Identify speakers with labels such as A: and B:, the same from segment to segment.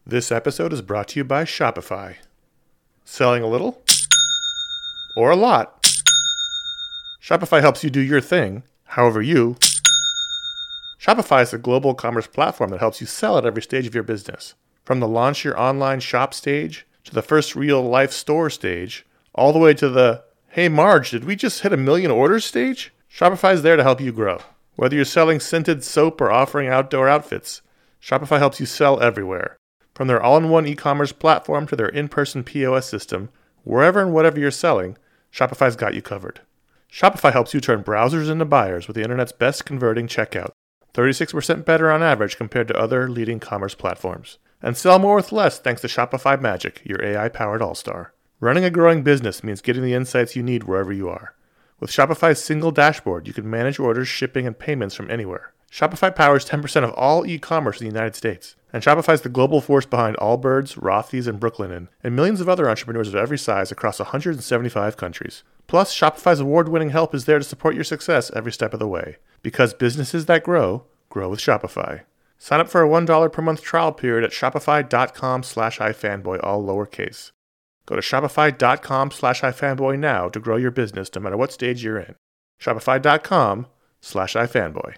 A: This episode is brought to you by Shopify. Selling a little? Or a lot? Shopify helps you do your thing, however you. Shopify is a global commerce platform that helps you sell at every stage of your business. From the launch your online shop stage, to the first real-life store stage, all the way to the, hey Marge, did we just hit 1 million orders stage? Shopify is there to help you grow. Whether you're selling scented soap or offering outdoor outfits, Shopify helps you sell everywhere. From their all-in-one e-commerce platform to their in-person POS system, wherever and whatever you're selling, Shopify's got you covered. Shopify helps you turn browsers into buyers with the internet's best converting checkout, 36% better on average compared to other leading commerce platforms. And sell more with less thanks to Shopify Magic, your AI-powered all-star. Running a growing business means getting the insights you need wherever you are. With Shopify's single dashboard, you can manage orders, shipping, and payments from anywhere. Shopify powers 10% of all e-commerce in the United States. And Shopify's the global force behind Allbirds, Rothy's, and Brooklinen, and millions of other entrepreneurs of every size across 175 countries. Plus, Shopify's award-winning help is there to support your success every step of the way. Because businesses that grow, grow with Shopify. Sign up for a $1 per month trial period at shopify.com/ifanboy, all lowercase. Go to shopify.com/ifanboy now to grow your business no matter what stage you're in. Shopify.com/ifanboy.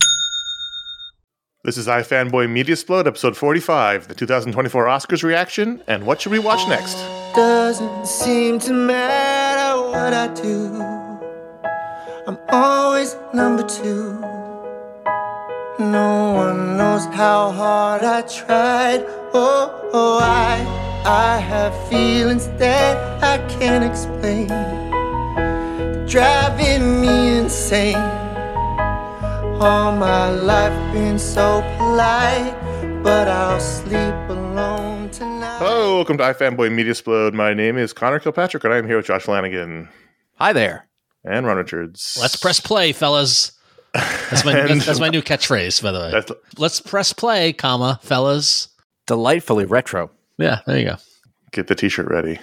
A: This is iFanboy Mediasplode, episode 45, the 2024 Oscars reaction, and what should we watch next?
B: Doesn't seem to matter what I do, I'm always number two. No one knows how hard I tried. I have feelings that I can't explain, driving me insane. All my life been so polite, but I'll sleep alone tonight.
A: Hello, welcome to iFanboy Mediasplode. My name is Connor Kilpatrick, and I'm here with Josh Flanagan.
C: Hi there.
A: And Ron Richards.
D: Let's press play, fellas. That's my new catchphrase, by the way. Let's press play, comma, fellas.
C: Delightfully retro.
D: Yeah, there you go.
A: Get the t-shirt ready.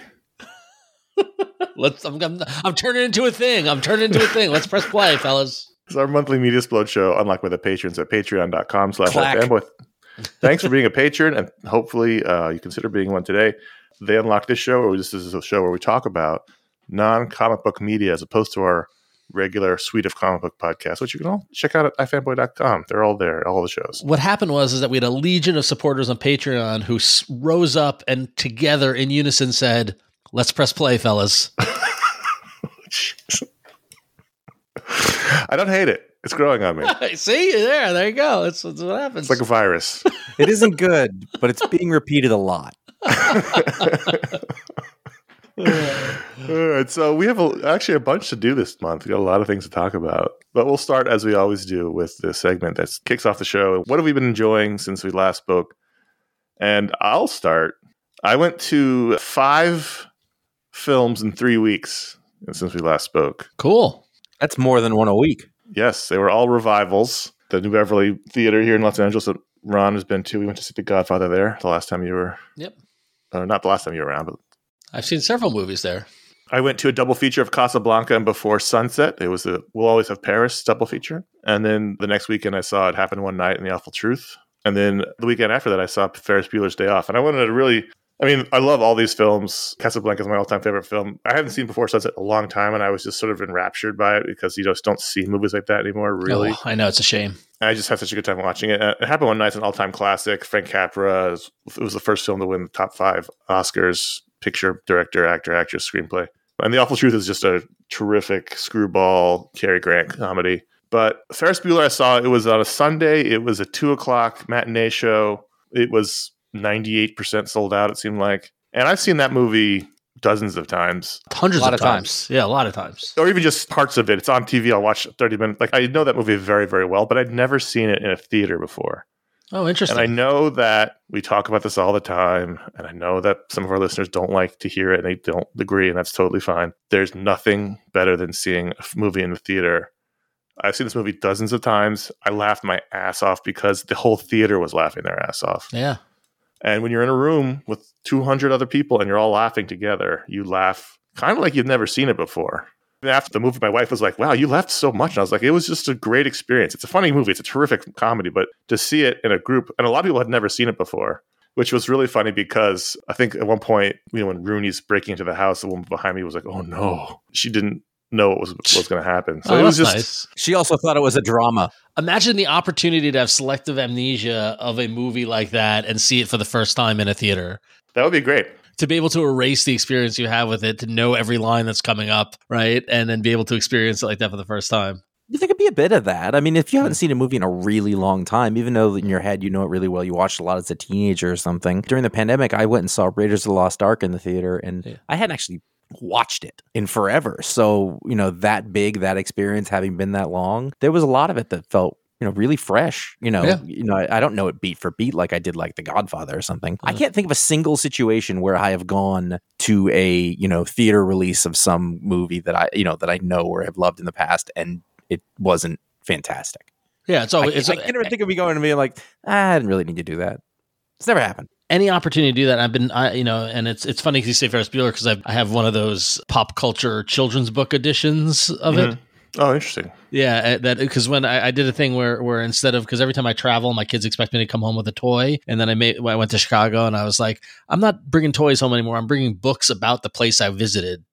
D: I'm turning into a thing. Let's press play, fellas.
A: It's our monthly Mediasplode show, unlocked by the patrons at patreon.com/ifanboy. Thanks for being a patron, and hopefully you consider being one today. They unlock this show, or this is a show where we talk about non-comic book media as opposed to our regular suite of comic book podcasts, which you can all check out at ifanboy.com. They're all there, all the shows.
D: What happened was that we had a legion of supporters on Patreon who rose up and together in unison said, let's press play, fellas.
A: I don't hate it. It's growing on me.
D: See? There you go. That's what happens.
A: It's like a virus.
C: It isn't good, but it's being repeated a lot.
A: All right, so we have actually a bunch to do this month. We got a lot of things to talk about, but we'll start as we always do with the segment that kicks off the show. What have we been enjoying since we last spoke? And I'll start. I went to 5 films in 3 weeks since we last spoke.
D: Cool.
C: That's more than one a week.
A: Yes, they were all revivals. The New Beverly Theater here in Los Angeles that Ron has been to. We went to see The Godfather there the last time you were.
D: Yep.
A: Not the last time you were around, but
D: I've seen several movies there.
A: I went to a double feature of Casablanca and Before Sunset. It was a We'll Always Have Paris double feature. And then the next weekend I saw It Happened One Night and The Awful Truth. And then the weekend after that I saw Ferris Bueller's Day Off. And I wanted to really... I love all these films. Casablanca is my all-time favorite film. I haven't seen Before Sunset in a long time, and I was just sort of enraptured by it because you just don't see movies like that anymore, really.
D: Oh, I know, it's a shame.
A: I just had such a good time watching it. It Happened One Night is an all-time classic. Frank Capra, it was the first film to win the top 5 Oscars, picture, director, actor, actress, screenplay. And The Awful Truth is just a terrific screwball Cary Grant comedy. But Ferris Bueller I saw, it was on a Sunday. It was a 2:00 matinee show. It was 98% sold out, it seemed like. And I've seen that movie dozens of times.
D: Hundreds of times. Yeah, a lot of times.
A: Or even just parts of it. It's on TV. I'll watch 30 minutes. Like, I know that movie very, very well, but I'd never seen it in a theater before.
D: Oh, interesting.
A: And I know that we talk about this all the time, and I know that some of our listeners don't like to hear it, and they don't agree, and that's totally fine. There's nothing better than seeing a movie in the theater. I've seen this movie dozens of times. I laughed my ass off because the whole theater was laughing their ass off.
D: Yeah.
A: And when you're in a room with 200 other people and you're all laughing together, you laugh kind of like you've never seen it before. And after the movie, my wife was like, wow, you laughed so much. And I was like, it was just a great experience. It's a funny movie. It's a terrific comedy. But to see it in a group, and a lot of people had never seen it before. which was really funny because I think at one point, when Rooney's breaking into the house, the woman behind me was like, "Oh no!" She didn't know what was going to happen. So it was just
D: nice.
C: She also thought it was a drama.
D: Imagine the opportunity to have selective amnesia of a movie like that and see it for the first time in a theater.
A: that would be great.
D: To be able to erase the experience you have with it, to know every line that's coming up, right? And then be able to experience it like that for the first time.
C: You think it'd be a bit of that? I mean, if you haven't seen a movie in a really long time, even though in your head you know it really well, you watched a lot as a teenager or something. During the pandemic, I went and saw Raiders of the Lost Ark in the theater, and I hadn't actually watched it in forever. So, that experience having been that long, there was a lot of it that felt really fresh. I don't know it beat for beat like I did like The Godfather or something. I can't think of a single situation where I have gone to a theater release of some movie that I know or have loved in the past and it wasn't fantastic.
D: Yeah, it's always.
C: I can't ever think of me going and being like, I didn't really need to do that. It's never happened.
D: Any opportunity to do that, and it's funny because you say Ferris Bueller because I have one of those pop culture children's book editions of it.
A: Oh, interesting.
D: Yeah, that because when I did a thing where instead of, because every time I travel, my kids expect me to come home with a toy, and then I went to Chicago and I was like, I'm not bringing toys home anymore. I'm bringing books about the place I visited.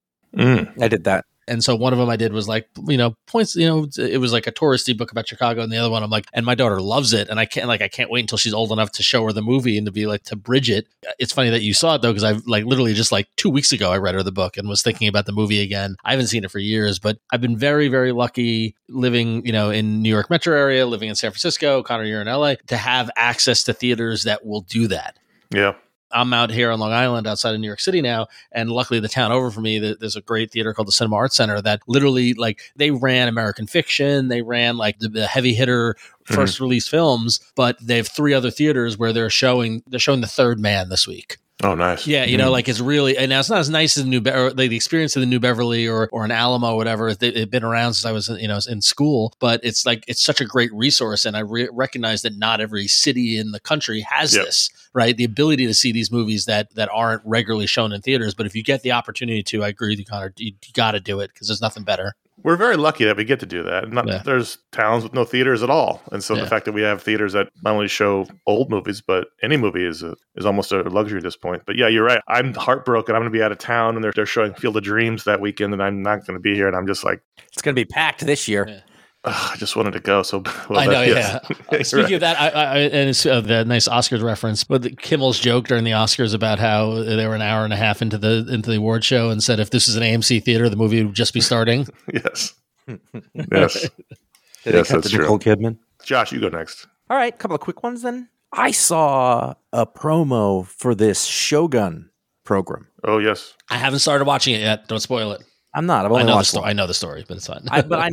C: I did that.
D: And so one of them I did was like, points, it was like a touristy book about Chicago. And the other one I'm like, and my daughter loves it. And I can't wait until she's old enough to show her the movie and to be like, to bridge it. It's funny that you saw it though, because I've literally just 2 weeks ago, I read her the book and was thinking about the movie again. I haven't seen it for years, but I've been very, very lucky living, in New York metro area, living in San Francisco. Connor, you're in LA, to have access to theaters that will do that.
A: Yeah.
D: I'm out here on Long Island outside of New York City now. And luckily the town over from me, there's a great theater called the Cinema Arts Center that literally they ran American fiction. They ran the heavy hitter first release films, but they have 3 other theaters where they're showing The Third Man this week.
A: Oh, nice.
D: Yeah, it's really, and now it's not as nice as the experience of the New Beverly or an Alamo or whatever. It's been around since I was in school, but it's such a great resource, and I recognize that not every city in the country has this, right? The ability to see these movies that aren't regularly shown in theaters, but if you get the opportunity to, I agree with you, Connor, you got to do it because there's nothing better.
A: We're very lucky that we get to do that. There's towns with no theaters at all. And so the fact that we have theaters that not only show old movies, but any movie is almost a luxury at this point. But yeah, you're right. I'm heartbroken. I'm going to be out of town and they're showing Field of Dreams that weekend and I'm not going to be here. And I'm just like,
C: it's going to be packed this year.
D: Yeah.
A: I just wanted to go. So well,
D: I know, yeah. Speaking of that, and it's the nice Oscars reference, but Kimmel's joke during the Oscars about how they were an hour and a half into the award show and said if this is an AMC theater, the movie would just be starting.
A: Yes.
C: Yes. Yes, that's true. Nicole Kidman.
A: Josh, you go next.
C: All right, a couple of quick ones then. I saw a promo for this Shogun program.
A: Oh, yes.
D: I haven't started watching it yet. Don't spoil it.
C: I'm not. I've only watched
D: I know the story, but it's fine.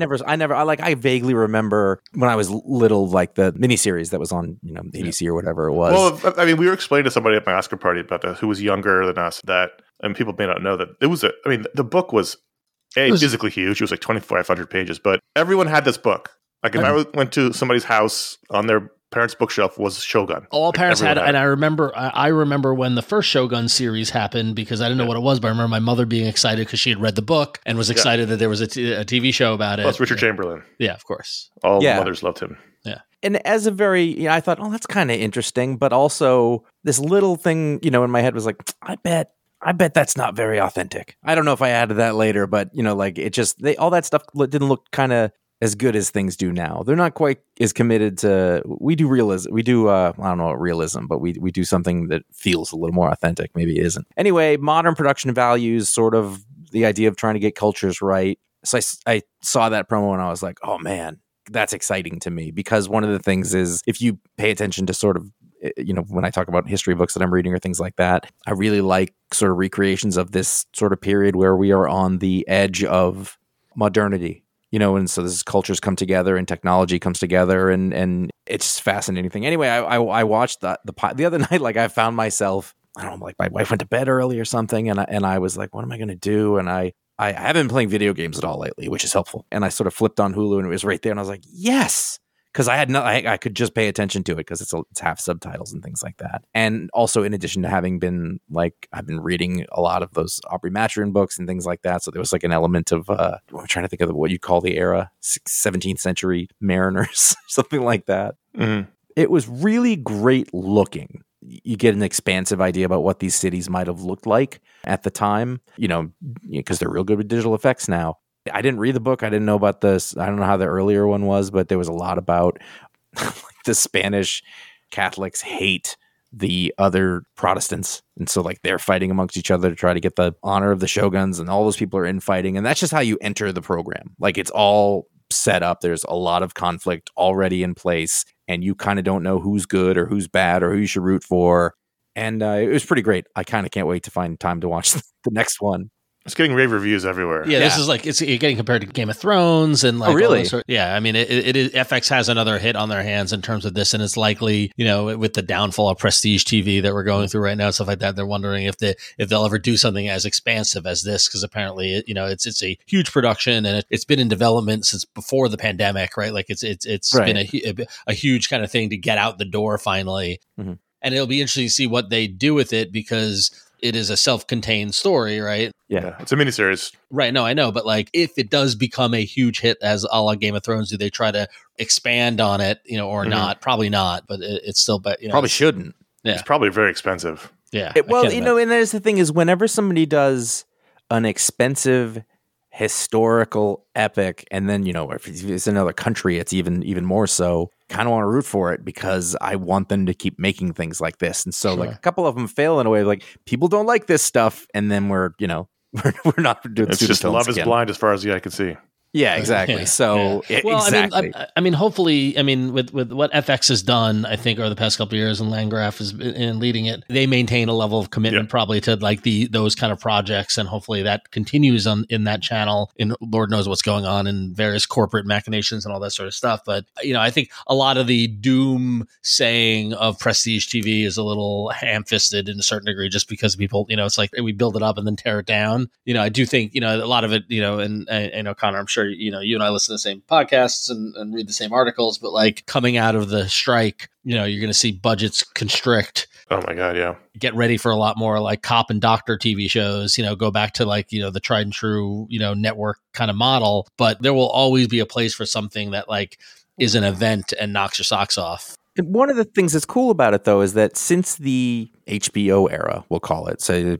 C: I vaguely remember when I was little, the miniseries that was on, ABC or whatever it was.
A: Well, I mean, we were explaining to somebody at my Oscar party about that who was younger than us and people may not know that it was the book was physically huge. It was 2,500 pages, but everyone had this book. If I went to somebody's house on their parents' bookshelf was Shogun.
D: All parents had it. And I remember when the first Shogun series happened because I didn't know what it was, but I remember my mother being excited because she had read the book and was excited that there was a TV show about it.
A: Plus Richard Chamberlain.
D: Yeah, of course.
A: All the mothers loved him.
D: Yeah.
C: And as a very, I thought, that's kind of interesting, but also this little thing, in my head was like, I bet that's not very authentic. I don't know if I added that later, but it just, all that stuff didn't look kind of as good as things do now. They're not quite as committed to, we do realism. We do, I don't know what realism, but we do something that feels a little more authentic. Maybe it isn't. Anyway, modern production values, sort of the idea of trying to get cultures right. So I saw that promo and I was like, oh man, that's exciting to me because one of the things is if you pay attention to sort of, when I talk about history books that I'm reading or things like that, I really like sort of recreations of this sort of period where we are on the edge of modernity. And so this cultures come together and technology comes together and it's fascinating thing. Anyway, I watched the other night, I found myself, I don't know, my wife went to bed early or something and I was like, what am I going to do? And I haven't been playing video games at all lately, which is helpful. And I sort of flipped on Hulu and it was right there and I was like, yes. Because I could just pay attention to it because it's half subtitles and things like that. And also, in addition to having been I've been reading a lot of those Aubrey Maturin books and things like that. So there was an element of I'm trying to think of what you'd call the era, 17th century mariners, something like that.
A: Mm-hmm.
C: It was really great looking. you get an expansive idea about what these cities might have looked like at the time, because they're real good with digital effects now. I didn't read the book. I didn't know about this. I don't know how the earlier one was, but there was a lot about the Spanish Catholics hate the other Protestants. And so like they're fighting amongst each other to try to get the honor of the shoguns, and all those people are infighting. And that's just how you enter the program. Like it's all set up. There's a lot of conflict already in place, and you kind of don't know who's good or who's bad or who you should root for. And it was pretty great. I kind of can't wait to find time to watch the next one.
A: It's getting rave reviews everywhere.
D: Yeah, this is like it's getting compared to Game of Thrones and like.
C: Oh, really?
D: Yeah, I mean, it is. FX has another hit on their hands in terms of this, and it's likely, with the downfall of prestige TV that we're going through right now and stuff like that, they're wondering if they'll ever do something as expansive as this, because apparently, it's a huge production, and it's been in development since before the pandemic, right? Like it's
C: Right.
D: been a huge kind of thing to get out the door finally, and it'll be interesting to see what they do with it, because it is a self-contained story, right?
C: Yeah.
A: It's a miniseries.
D: Right. No, I know. But like, if it does become a huge hit as a la Game of Thrones, do they try to expand on it, or not? Probably not, but it's still,
C: Probably shouldn't.
D: Yeah.
A: It's probably very expensive.
D: Yeah.
C: And there's the thing is, whenever somebody does an expensive historical epic, and then, if it's another country, it's even more so, kind of want to root for it, because I want them to keep making things like this. And so like a couple of them fail in a way, like people don't like this stuff, and then we're not doing
A: It's just love is
C: again.
A: blind as far as the eye can see.
C: Yeah, exactly.
D: Yeah,
C: So
D: Well,
C: exactly.
D: I mean, hopefully, with what FX has done, I think over the past couple of years, and Landgraf has been leading it, they maintain a level of commitment probably to like those kind of projects, and hopefully that continues in that channel. And Lord knows what's going on in various corporate machinations and all that sort of stuff. But I think a lot of the doom saying of prestige TV is a little ham-fisted in a certain degree, just because people, it's like we build it up and then tear it down. I do think a lot of it, and Connor, I'm sure you and I listen to the same podcasts and read the same articles, but like coming out of the strike, you're going to see budgets constrict.
A: Oh my God, yeah.
D: Get ready for a lot more like cop and doctor TV shows, go back to like, the tried and true, network kind of model. But there will always be a place for something that like is an event and knocks your socks off.
C: And one of the things that's cool about it, though, is that since the HBO era, we'll call it, so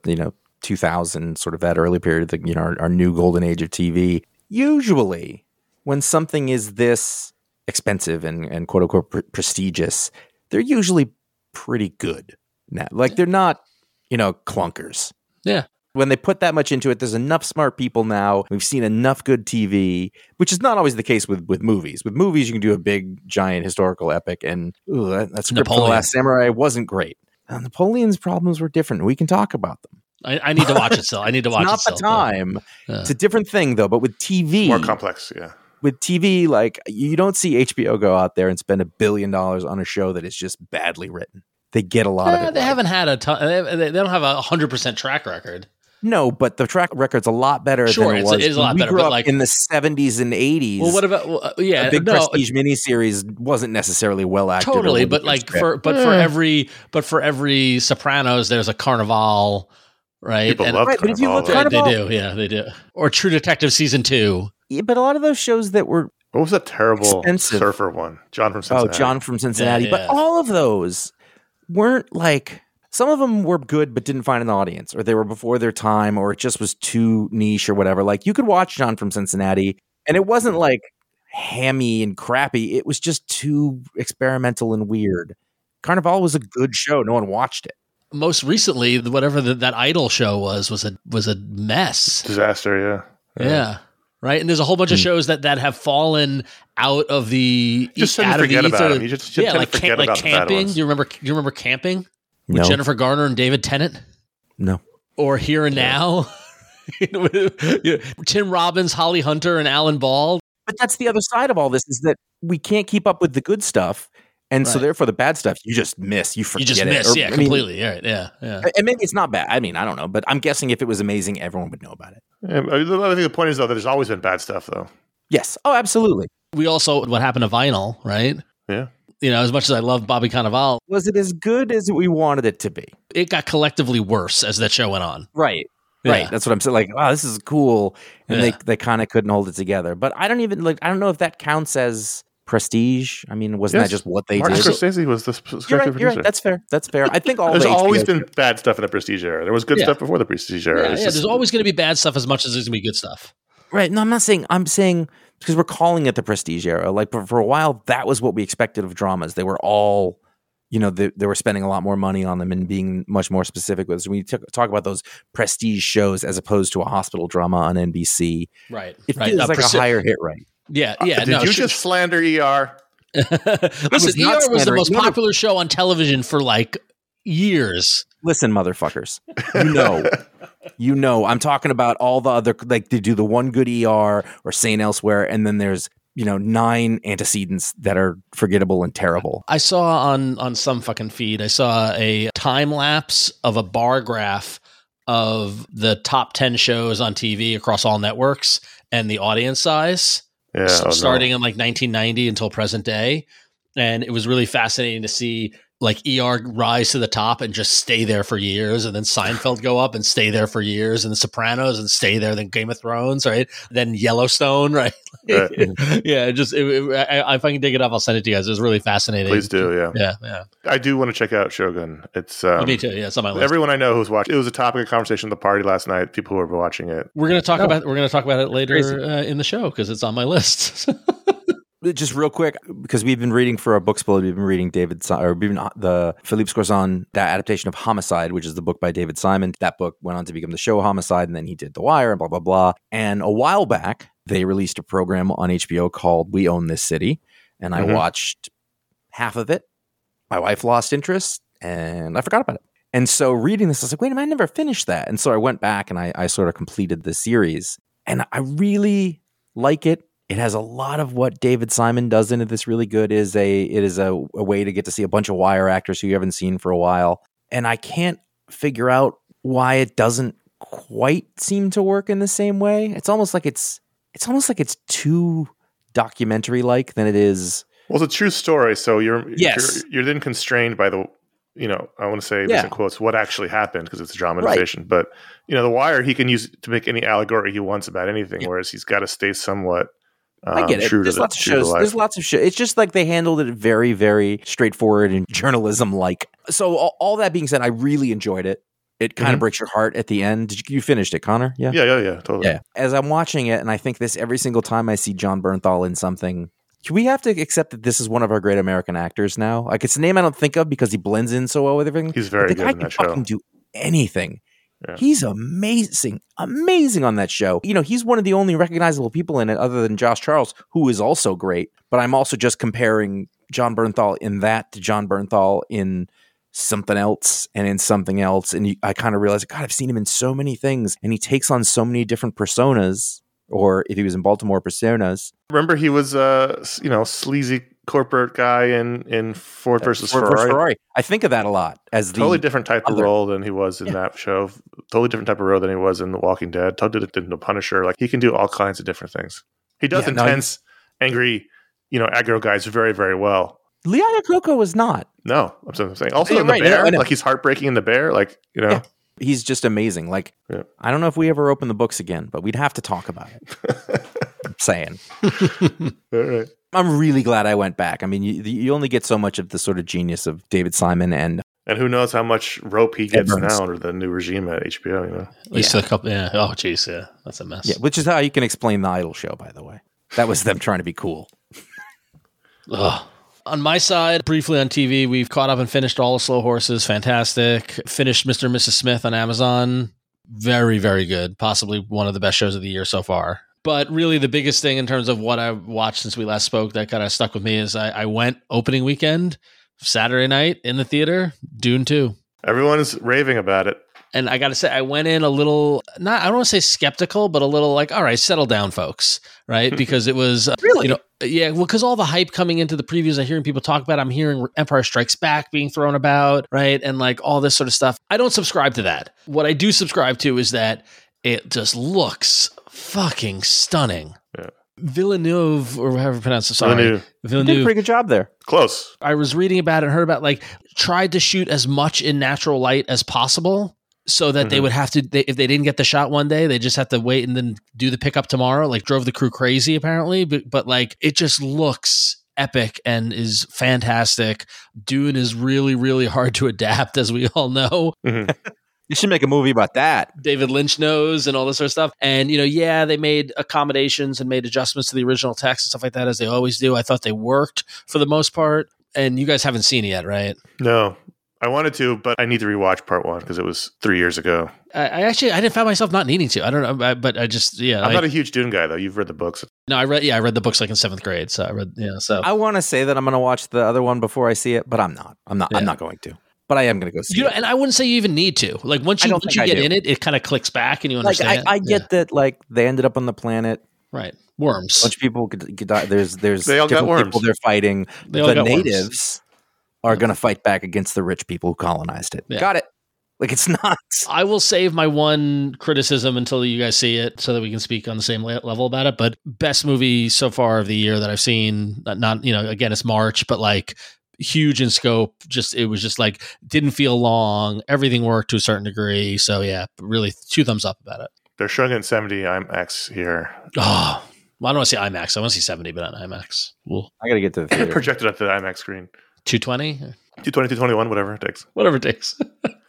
C: 2000, sort of that early period, our new golden age of TV. Usually, when something is this expensive and quote unquote prestigious, they're usually pretty good. Now, like they're not, clunkers.
D: Yeah.
C: When they put that much into it, there's enough smart people now. We've seen enough good TV, which is not always the case with movies. With movies, you can do a big, giant historical epic, and that script for The Last Samurai wasn't great. Napoleon's problems were different. We can talk about them.
D: I need to watch it still. I need to watch it
C: not
D: still.
C: the time. Yeah. It's a different thing, though. But with TV,
A: more complex. Yeah.
C: With TV, like you don't see HBO go out there and spend $1 billion on a show that is just badly written. They get a lot of it.
D: They haven't had a ton. They don't have a 100% track record.
C: No, but the track record's a lot better than it was.
D: It is a lot better.
C: We grew
D: but
C: up
D: like
C: in the 70s and 80s.
D: Well, what about
C: a big prestige miniseries wasn't necessarily well acted.
D: Totally, but like for every Sopranos, there's a Carnival. Right.
A: People love
C: right,
A: Carnival.
C: But if you look
D: Carnival, they do. Yeah, they do. Or True Detective season 2.
C: Yeah, but a lot of those shows that were
A: what was that terrible
C: expensive
A: surfer one? John from Cincinnati.
C: Oh, John from Cincinnati.
D: Yeah.
C: But all of those weren't like, some of them were good but didn't find an audience, or they were before their time, or it just was too niche or whatever. Like you could watch John from Cincinnati and it wasn't like hammy and crappy. It was just too experimental and weird. Carnival was a good show. No one watched it.
D: Most recently, whatever that Idol show was a mess.
A: Disaster,
D: yeah. Right, and there's a whole bunch of shows that have fallen out of the
A: just
D: out of the
A: forget about
D: ether.
A: them. You just like forget about
D: Camping. Do you remember Camping with Jennifer Garner and David Tennant?
C: No.
D: Or Here and Now. Tim Robbins, Holly Hunter, and Alan Ball.
C: But that's the other side of all this, is that we can't keep up with the good stuff. And so therefore the bad stuff, you just miss, you forget it.
D: You just miss, completely. Yeah.
C: And maybe it's not bad. I mean, I don't know, but I'm guessing if it was amazing, everyone would know about it.
A: Yeah, I think the point is, though, that there's always been bad stuff, though.
C: Yes. Oh, absolutely.
D: We also, what happened to vinyl, right?
A: Yeah.
D: As much as I love Bobby Cannavale.
C: Was it as good as we wanted it to be?
D: It got collectively worse as that show went on.
C: Right.
D: Yeah.
C: Right. That's what I'm saying. Like, wow, this is cool. And they kind of couldn't hold it together. But I don't know if that counts as Prestige. I mean, wasn't that just what they
A: Martin
C: did?
A: Scorsese was the executive
C: You're
A: producer.
C: right. That's fair. That's fair. I think all
A: There's
C: the
A: always
C: HBO
A: been bad stuff in the Prestige era. There was good stuff before the Prestige era.
D: Yeah, there's always going to be bad stuff as much as there's going to be good stuff.
C: Right. No, I'm not saying. I'm saying because we're calling it the Prestige era. Like for a while, that was what we expected of dramas. They were all, they were spending a lot more money on them and being much more specific with us. When we talk about those Prestige shows as opposed to a hospital drama on NBC,
D: right?
C: It feels like a higher hit rate.
D: Yeah.
A: Did you just slander ER?
D: Listen, ER was the most popular show on television for like years.
C: Listen, motherfuckers, I'm talking about all the other, like they do the one good ER or St. Elsewhere, and then there's 9 antecedents that are forgettable and terrible.
D: I saw on some fucking feed, I saw a time lapse of a bar graph of the top 10 shows on TV across all networks and the audience size.
A: Yeah,
D: starting in like 1990 until present day. And it was really fascinating to see like ER rise to the top and just stay there for years. And then Seinfeld go up and stay there for years. And The Sopranos and stay there. Then Game of Thrones, right? Then Yellowstone, right?
A: Right.
D: Yeah, if I can dig it up, I'll send it to you guys. It was really fascinating.
A: Please do,
D: yeah.
A: I do want to check out Shogun. It's
D: me too. Yeah, it's on my list.
A: Everyone I know who's watched it was a topic of conversation at the party last night. People who were watching it.
D: We're gonna talk about it later in the show because it's on my list.
C: Just real quick, because we've been reading for our book split, we've been reading the Philippe Scorzon, that adaptation of Homicide, which is the book by David Simon. That book went on to become the show Homicide, and then he did The Wire and blah, blah, blah. And a while back, they released a program on HBO called We Own This City, and I watched half of it. My wife lost interest, and I forgot about it. And so reading this, I was like, wait a minute, I never finished that. And so I went back, and I sort of completed the series. And I really like it. It has a lot of what David Simon does in it that's really good. It is a way to get to see a bunch of Wire actors who you haven't seen for a while. And I can't figure out why it doesn't quite seem to work in the same way. It's almost like it's too documentary-like than it is.
A: Well, it's a true story, so you're then constrained by the, I want to say this in quotes, what actually happened because it's a dramatization. Right. But, The Wire, he can use to make any allegory he wants about anything, whereas he's got to stay somewhat
C: I get it. There's lots of shows. There's lots of shows. It's just like they handled it very, very straightforward and journalism-like. So all that being said, I really enjoyed it. It kind of breaks your heart at the end. You finished it, Connor? Yeah,
A: totally.
C: Yeah. As I'm watching it, and I think this every single time I see Jon Bernthal in something, we have to accept that this is one of our great American actors now. Like, it's a name I don't think of because he blends in so well with everything.
A: He's very good in that show.
C: The guy can fucking do anything. Yeah. He's amazing on that show. He's one of the only recognizable people in it other than Josh Charles, who is also great. But I'm also just comparing Jon Bernthal in that to Jon Bernthal in something else and in something else. And I kind of realized, God, I've seen him in so many things. And he takes on so many different personas, or if he was in Baltimore, personas.
A: Remember, he was sleazy corporate guy in Ford versus Ferrari.
C: I think of that a lot as the
A: totally different type of role than he was in that show. Totally different type of role than he was in The Walking Dead. Totally different The Punisher. Like, he can do all kinds of different things. He does intense, angry, aggro guys very, very well.
C: Lee Iacocca was not.
A: No, that's what I'm saying. Also in The Bear, like he's heartbreaking in The Bear. Like,
C: Yeah. He's just amazing. Like, I don't know if we ever open the books again, but we'd have to talk about it. I'm saying.
A: All right.
C: I'm really glad I went back. I mean, you only get so much of the sort of genius of David Simon and
A: who knows how much rope he gets now under the new regime at HBO,
D: At least a couple, Oh, geez, yeah. That's a mess.
C: Yeah, which is how you can explain the Idol show, by the way. That was them trying to be cool.
D: Ugh. On my side, briefly on TV, we've caught up and finished all of Slow Horses. Fantastic. Finished Mr. and Mrs. Smith on Amazon. Very, very good. Possibly one of the best shows of the year so far. But really the biggest thing in terms of what I've watched since we last spoke that kind of stuck with me is I went opening weekend, Saturday night in the theater, Dune 2.
A: Everyone's raving about it.
D: And I got to say, I went in a little, I don't want to say skeptical, but a little like, all right, settle down, folks, right? Because it was,
C: really?
D: Because all the hype coming into the previews, I'm hearing people talk about, I'm hearing Empire Strikes Back being thrown about, right? And like all this sort of stuff. I don't subscribe to that. What I do subscribe to is that it just looks fucking stunning. Yeah. Villeneuve, or however you pronounce it, sorry.
C: Villeneuve did a pretty good job there.
A: Close.
D: I was reading about it and heard about, like, tried to shoot as much in natural light as possible so that they would have to, if they didn't get the shot one day, they just have to wait and then do the pickup tomorrow. Like, drove the crew crazy, apparently. But like, it just looks epic and is fantastic. Dune is really, really hard to adapt, as we all know.
A: Mhm.
C: You should make a movie about that.
D: David Lynch knows and all this sort of stuff. And, they made accommodations and made adjustments to the original text and stuff like that, as they always do. I thought they worked for the most part. And you guys haven't seen it yet, right?
A: No, I wanted to, but I need to rewatch part 1 because it was 3 years ago.
D: I didn't find myself not needing to. I don't know, but I just,
A: I'm not a huge Dune guy, though. You've read the books.
D: No, I read the books like in 7th grade. So I read, so.
C: I want to say that I'm going to watch the other one before I see it, but I'm not. I'm not going to. But I am going to go see it.
D: And I wouldn't say you even need to. Like once you get in it, it kind of clicks back and you understand.
C: I get that. Like they ended up on the planet.
D: Right. Worms.
C: A bunch of people could die. There's
A: they all got
C: different
A: worms.
C: people they're fighting.
D: They
C: The
D: all got
C: natives are going to fight back against the rich people who colonized it.
D: Yeah.
C: Got it. Like it's not.
D: I will save my one criticism until you guys see it so that we can speak on the same level about it. But best movie so far of the year that I've seen, not, again, it's March, but like huge in scope. It was just like, didn't feel long. Everything worked to a certain degree. So yeah, really 2 thumbs up about it.
A: They're showing it in 70 IMAX here.
D: Oh, well, I don't want to see IMAX. I want to see 70, but not IMAX. Cool.
C: I got to get to the theater.
A: Projected onto the IMAX screen.
D: 220?
A: 220, 221, whatever it takes.
D: Whatever it takes.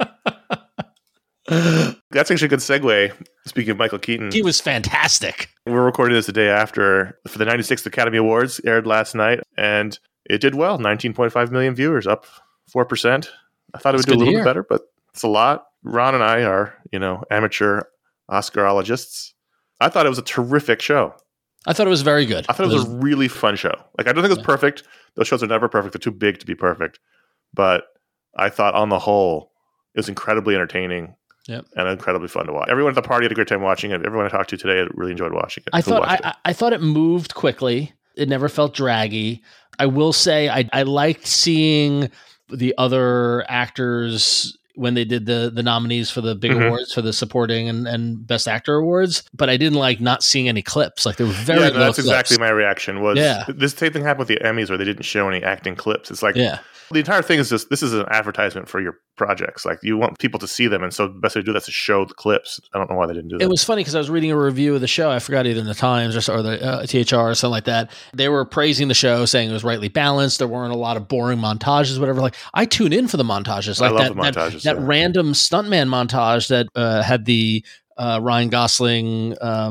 A: That's actually a good segue. Speaking of Michael Keaton,
D: He was fantastic.
A: we're recording this the day after for the 96th Academy Awards aired last night, and it did well. 19.5 million viewers, up 4%. I thought it would do a little bit better, but it's a lot. Ron and I are, amateur Oscarologists. I thought it was a terrific show.
D: I thought it was very good.
A: I thought it was a really fun show. Like, I don't think it was perfect. Those shows are never perfect. They're too big to be perfect. But I thought on the whole, it was incredibly entertaining.
D: Yep.
A: And incredibly fun to watch. Everyone at the party had a great time watching it. Everyone I talked to today really enjoyed watching it.
D: I thought it moved quickly. It never felt draggy. I will say I liked seeing the other actors when they did the nominees for the big awards for the supporting and best actor awards, but I didn't like not seeing any clips. Like there were very low
A: that's
D: clips.
A: exactly my reaction was this same thing happened with the Emmys where they didn't show any acting clips. It's like the entire thing is just, this is an advertisement for your projects. Like you want people to see them. And so the best way to do that is to show the clips. I don't know why they didn't do that.
D: It was funny because I was reading a review of the show. I forgot either in the Times or the THR or something like that. They were praising the show, saying it was rightly balanced. There weren't a lot of boring montages, whatever. Like I tune in for the montages. Like
A: I love the montages.
D: That random stuntman montage that had the Ryan Gosling,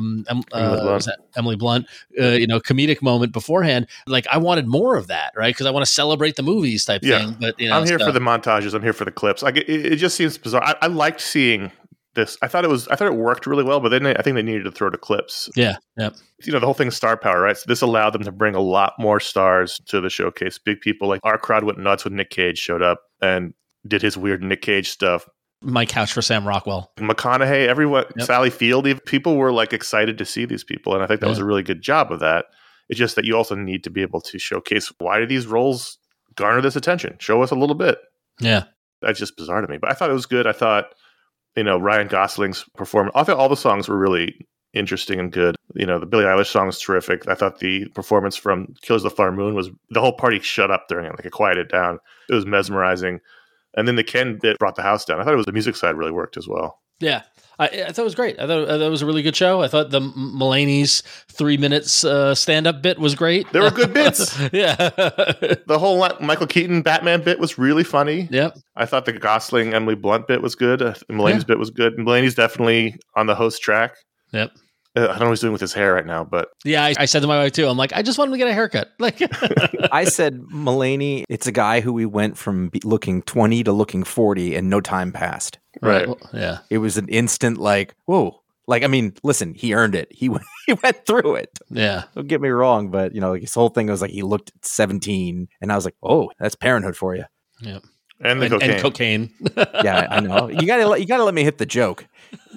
D: Emily Blunt, comedic moment beforehand. Like I wanted more of that, right? Because I want to celebrate the movies type thing. But
A: I'm here for the montages. I'm here for the clips. Like it just seems bizarre. I liked seeing this. I thought it worked really well, but then I think they needed to throw to clips.
D: Yeah, yeah.
A: The whole thing is star power, right? So this allowed them to bring a lot more stars to the showcase. Big people like our crowd went nuts when Nick Cage showed up and did his weird Nick Cage stuff.
D: My couch for Sam Rockwell.
A: McConaughey, everyone, Sally Field, people were like excited to see these people. And I think that was a really good job of that. It's just that you also need to be able to showcase why do these roles garner this attention? Show us a little bit.
D: Yeah.
A: That's just bizarre to me. But I thought it was good. I thought, Ryan Gosling's performance, I thought all the songs were really interesting and good. The Billie Eilish song was terrific. I thought the performance from Killers of the Flower Moon was, the whole party shut up during it. Like it quieted down. It was mesmerizing. And then the Ken bit brought the house down. I thought the music side really worked as well.
D: Yeah. I thought it was great. I thought it was a really good show. I thought the Mulaney's 3 minutes stand-up bit was great.
A: There were good bits.
D: Yeah.
A: The whole Michael Keaton Batman bit was really funny.
D: Yep.
A: I thought the Gosling Emily Blunt bit was good. Mulaney's bit was good. Mulaney's definitely on the host track.
D: Yep.
A: I don't know what he's doing with his hair right now, but
D: yeah, I said to my wife too. I'm like, I just want him to get a haircut. Like,
C: I said, Mulaney, it's a guy who we went from looking 20 to looking 40, and no time passed.
A: Right.
D: Well, yeah.
C: It was an instant, like, whoa. Like, I mean, listen, he earned it. He went through it.
D: Yeah.
C: Don't get me wrong, but like his whole thing was like he looked at 17, and I was like, oh, that's parenthood for you.
D: Yeah.
A: And the cocaine.
D: And cocaine.
C: Yeah, I know. You gotta let me hit the joke.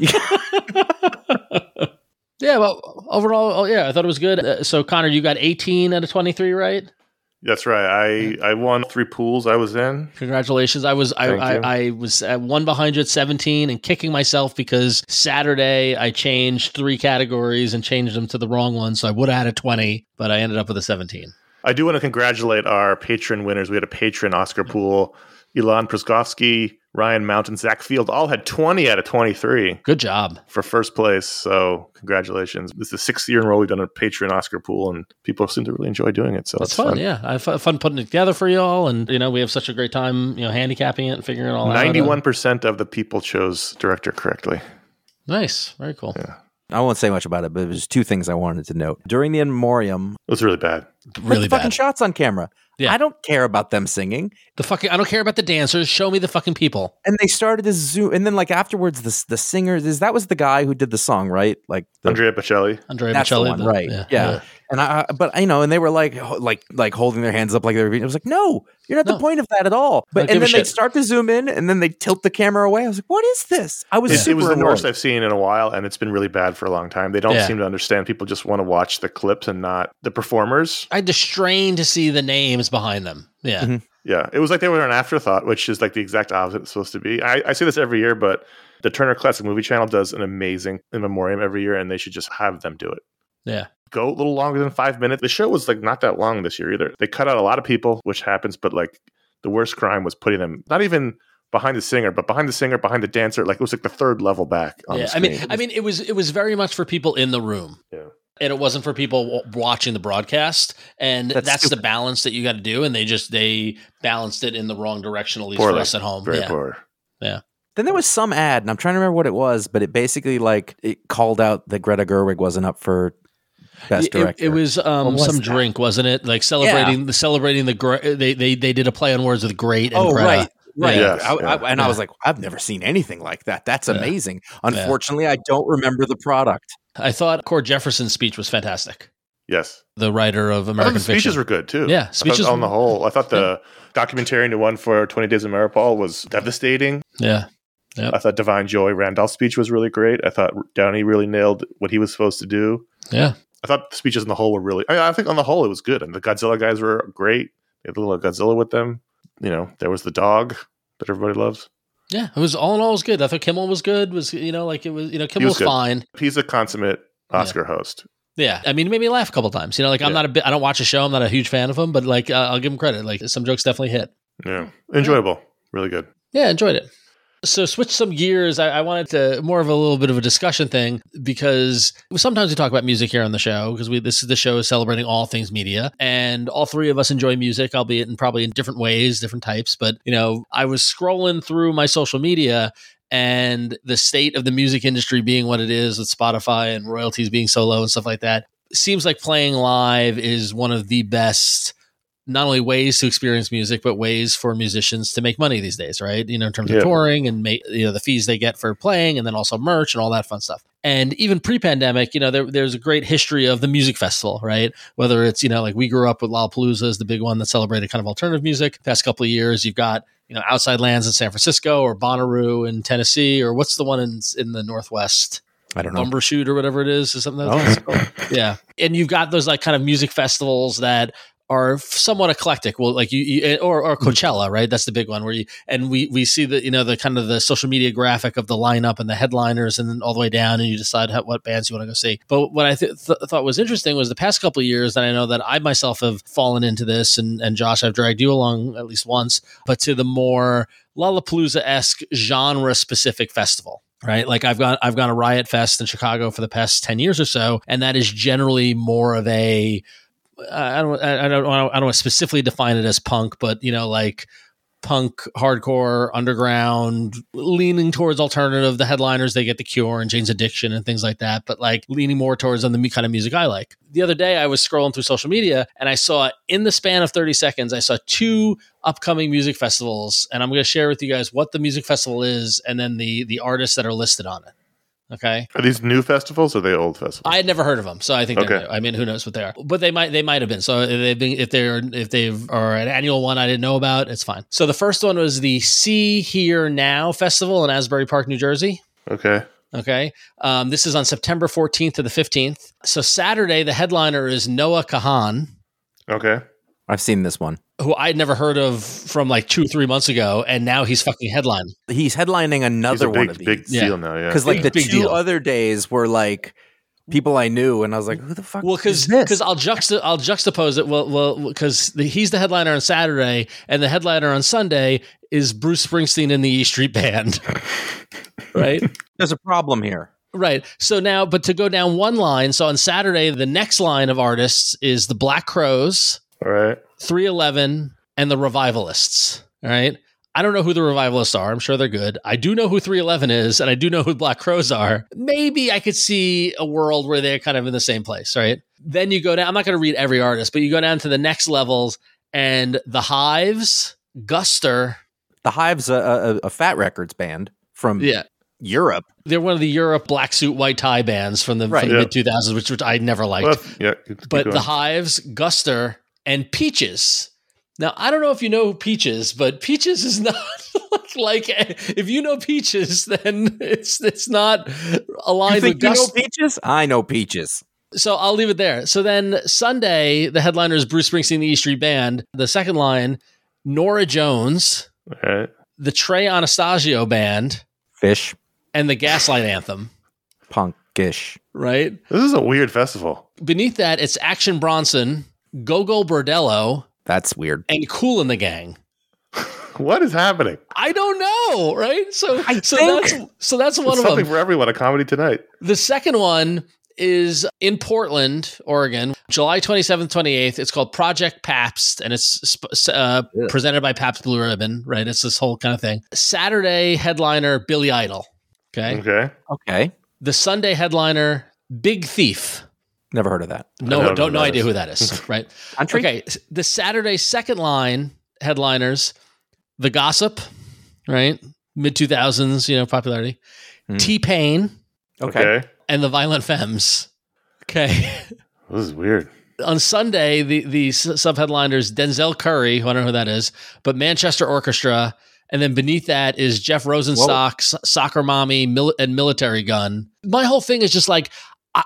D: Yeah, well, overall, I thought it was good. So, Connor, you got 18 out of 23, right?
A: That's right. I won 3 pools I was in.
D: Congratulations. I was one behind you at 17 and kicking myself because Saturday I changed 3 categories and changed them to the wrong one. So I would have had a 20, but I ended up with a 17.
A: I do want to congratulate our patron winners. We had a patron Oscar pool. Elon Pruskovsky, Ryan Mount, and Zach Field all had 20 out of 23
D: Good job.
A: for first place. So congratulations. This is the 6th year in a row we've done a Patreon Oscar pool, and people seem to really enjoy doing it. So
D: That's
A: it's
D: fun. Yeah. I have fun putting it together for y'all. And, we have such a great time, handicapping it and figuring it all out.
A: 91% of the people chose director correctly.
D: Nice. Very cool.
A: Yeah.
C: I won't say much about it, but there's two things I wanted to note. During the in memoriam,
A: It was really bad.
D: Really
C: put the fucking
D: bad.
C: shots on camera.
D: Yeah.
C: I don't care about them singing.
D: I don't care about the dancers. Show me the fucking people.
C: And they started to zoom, and then like afterwards, the singers that was the guy who did the song, right? Like
A: Andrea Bocelli.
D: Andrea
C: that's the
D: Bocelli.
C: one, right? Yeah. And and they were like holding their hands up like they were. It was like, no, you're not the point of that at all. But
D: Don't
C: and
D: give a
C: then they
D: shit.
C: start to zoom in, and then they tilt the camera away. I was like, what is this? I was
A: It
C: super
A: was the
C: annoyed.
A: worst I've seen in a while, and it's been really bad for a long time. They don't
D: Yeah.
A: seem to understand. People just want to watch the clips and not the performers.
D: I had to strain to see the names behind them. Yeah.
C: Mm-hmm.
A: Yeah, it was like they were an afterthought, which is like the exact opposite it's supposed to be. I say this every year, but the Turner Classic Movie Channel does an amazing in memoriam every year, and they should just have them do it.
D: Yeah.
A: Go a little longer than 5 minutes. The show was like not that long this year either. They cut out a lot of people, which happens, but like the worst crime was putting them not even behind the singer, but behind the singer, behind the dancer. Like it was like the third level back on the screen.
D: I mean, it was very much for people in the room.
A: Yeah.
D: And it wasn't for people watching the broadcast, and that's the balance that you got to do. And they balanced it in the wrong direction, at least
A: Poorly.
D: for us at home.
A: Very
D: yeah.
A: poor.
D: Yeah.
C: Then there was some ad, and I'm trying to remember what it was, but it basically it called out that Greta Gerwig wasn't up for best director.
D: It was
C: was
D: some
C: that?
D: drink, wasn't it? Like celebrating they did a play on words with great and Greta.
C: Right. Right.
A: Yes,
C: I was like, I've never seen anything like that. That's amazing. Unfortunately, I don't remember the product.
D: I thought Cord Jefferson's speech was fantastic.
A: Yes.
D: The writer of
A: I thought
D: American
A: the speeches
D: Fiction.
A: were good too.
D: Yeah,
A: I thought
D: speeches
A: on
D: were-
A: the whole. I thought the documentarian, the one for 20 Days of Maripol, was devastating.
D: Yeah. Yep.
A: I thought Divine Joy Randolph's speech was really great. I thought Downey really nailed what he was supposed to do.
D: Yeah.
A: I thought the speeches on the whole were really. I think on the whole it was good, and the Godzilla guys were great. They had a little Godzilla with them. There was the dog that everybody loves.
D: Yeah. It was all in all it was good. I thought Kimmel was good. Kimmel was
A: good.
D: fine.
A: He's a consummate Oscar host.
D: Yeah, I mean, it made me laugh a couple times. I don't watch a show. I'm not a huge fan of him, but like, I'll give him credit. Like, some jokes definitely hit.
A: Yeah, enjoyable, really good.
D: Yeah, enjoyed it. So switch some gears. I wanted to more of a little bit of a discussion thing because sometimes we talk about music here on the show because this is the show celebrating all things media, and all three of us enjoy music, albeit probably in different ways, different types. But I was scrolling through my social media. And the state of the music industry being what it is with Spotify and royalties being so low and stuff like that, seems like playing live is one of the best, not only ways to experience music, but ways for musicians to make money these days, right? In terms of touring and the fees they get for playing, and then also merch and all that fun stuff. And even pre-pandemic, there's a great history of the music festival, right? Whether it's, like we grew up with Lollapalooza is the big one that celebrated kind of alternative music. Past couple of years, you've got Outside Lands in San Francisco, or Bonnaroo in Tennessee, or what's the one in the Northwest?
C: I don't know.
D: Bumbershoot or whatever it is something that's called. Yeah. And you've got those like kind of music festivals that are somewhat eclectic. Well, like or Coachella, right? That's the big one where we see the, the kind of the social media graphic of the lineup and the headliners and then all the way down, and you decide what bands you want to go see. But what I thought was interesting was the past couple of years that I know that I myself have fallen into this, and Josh, I've dragged you along at least once, but to the more Lollapalooza-esque genre specific festival. Right. Like I've gone to Riot Fest in Chicago for the past 10 years or so. And that is generally more of a, I don't want to specifically define it as punk, but like punk, hardcore, underground, leaning towards alternative. The headliners, they get The Cure and Jane's Addiction and things like that, but like leaning more towards on the kind of music I like. The other day I was scrolling through social media and I saw in the span of 30 seconds, I saw 2 upcoming music festivals, and I'm going to share with you guys what the music festival is and then the artists that are listed on it. Okay.
A: Are these new festivals or are they old festivals?
D: I had never heard of them, so I think they're
A: Okay.
D: new. I mean, who knows what they are? But they might have been. So if they are an annual one I didn't know about, it's fine. So the first one was the See Here Now Festival in Asbury Park, New Jersey.
A: Okay.
D: Okay. This is on September 14th to the 15th. So Saturday, the headliner is Noah Kahan,
A: Okay.
C: I've seen this one.
D: who I'd never heard of from like 2 or 3 months ago, and now he's fucking headlining.
C: He's headlining
A: He's
C: another
A: a
C: one of
A: big
C: these.
A: deal now, yeah.
C: Because like the
D: Big
C: 2
D: deal.
C: other days were like people I knew, and I was like, "Who the fuck?"
D: Well,
C: is this?
D: because I'll juxtapose it. Well, because he's the headliner on Saturday, and the headliner on Sunday is Bruce Springsteen and the E Street Band, right?
C: There's a problem here.
D: Right. So now, but to go down one line, so on Saturday, the next line of artists is the Black Crowes,
A: All right.
D: 311, and the Revivalists. All right. I don't know who the Revivalists are. I'm sure they're good. I do know who 311 is, and I do know who Black Crowes are. Maybe I could see a world where they're kind of in the same place, right? Then you go down. I'm not going to read every artist, but you go down to the next levels, and the Hives, Guster.
C: The Hive's a Fat Records band from Europe.
D: They're one of the Europe black suit, white tie bands from the mid 2000s, which I never liked.
A: Well,
D: but the Hives, Guster, and Peaches. Now, I don't know if you know Peaches, but Peaches is not like if you know Peaches, then it's not aligned with Guster.
C: You know Peaches? I know Peaches.
D: So I'll leave it there. So then Sunday, the headliner is Bruce Springsteen, the E Street Band. The second line, Norah Jones,
A: right.
D: the Trey Anastasio Band,
C: Fish,
D: and the Gaslight Anthem.
C: Punkish.
D: Right?
A: This is a weird festival.
D: Beneath that, it's Action Bronson, Go-Go Bordello.
C: That's weird.
D: And Kool and the Gang.
A: What is happening?
D: I don't know, right? So that's one
A: it's
D: of
A: something
D: them.
A: for everyone. A comedy tonight.
D: The second one is in Portland, Oregon, July 27th, 28th. It's called Project Pabst, and it's presented by Pabst Blue Ribbon, right? It's this whole kind of thing. Saturday headliner, Billy Idol. Okay. The Sunday headliner, Big Thief.
C: Never heard of that.
D: No idea who that is, right? Okay. The Saturday second line headliners, The Gossip, right? Mid 2000s, popularity. T-Pain.
A: Okay.
D: And the Violent Femmes. Okay.
A: This is weird.
D: On Sunday, the sub-headliners, Denzel Curry, who I don't know who that is, but Manchester Orchestra. And then beneath that is Jeff Rosenstock, Soccer Mommy, and Military Gun. My whole thing is just like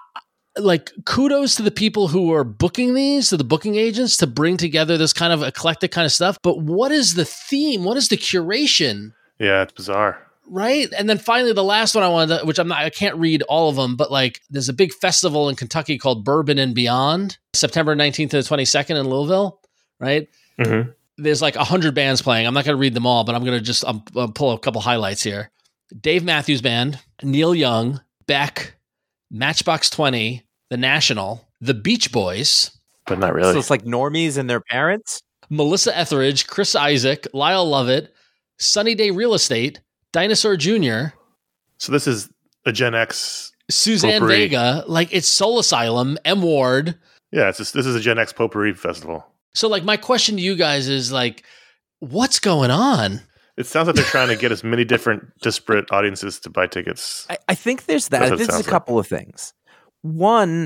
D: kudos to the people who are booking these, to the booking agents, to bring together this kind of eclectic kind of stuff. But what is the theme? What is the curation?
A: Yeah, it's bizarre.
D: Right. And then finally, the last one I wanted to, which I can't read all of them, but like there's a big festival in Kentucky called Bourbon and Beyond, September 19th to the 22nd in Louisville. Right.
A: Mm-hmm.
D: There's like 100 bands playing. I'm not going to read them all, but I'm going to I'll pull a couple highlights here. Dave Matthews Band, Neil Young, Beck, Matchbox 20, The National, The Beach Boys.
A: But not really.
C: So it's like normies and their parents?
D: Melissa Etheridge, Chris Isaac, Lyle Lovett, Sunny Day Real Estate, Dinosaur Jr.
A: So this is a Gen X
D: Suzanne
A: potpourri.
D: Vega, like it's Soul Asylum, M. Ward.
A: Yeah, this is a Gen X potpourri festival.
D: So like my question to you guys is like, what's going on?
A: It sounds like they're trying to get as many different disparate audiences to buy tickets.
C: I think there's that.
A: That's what it
C: There's a
A: sounds
C: couple of things. One,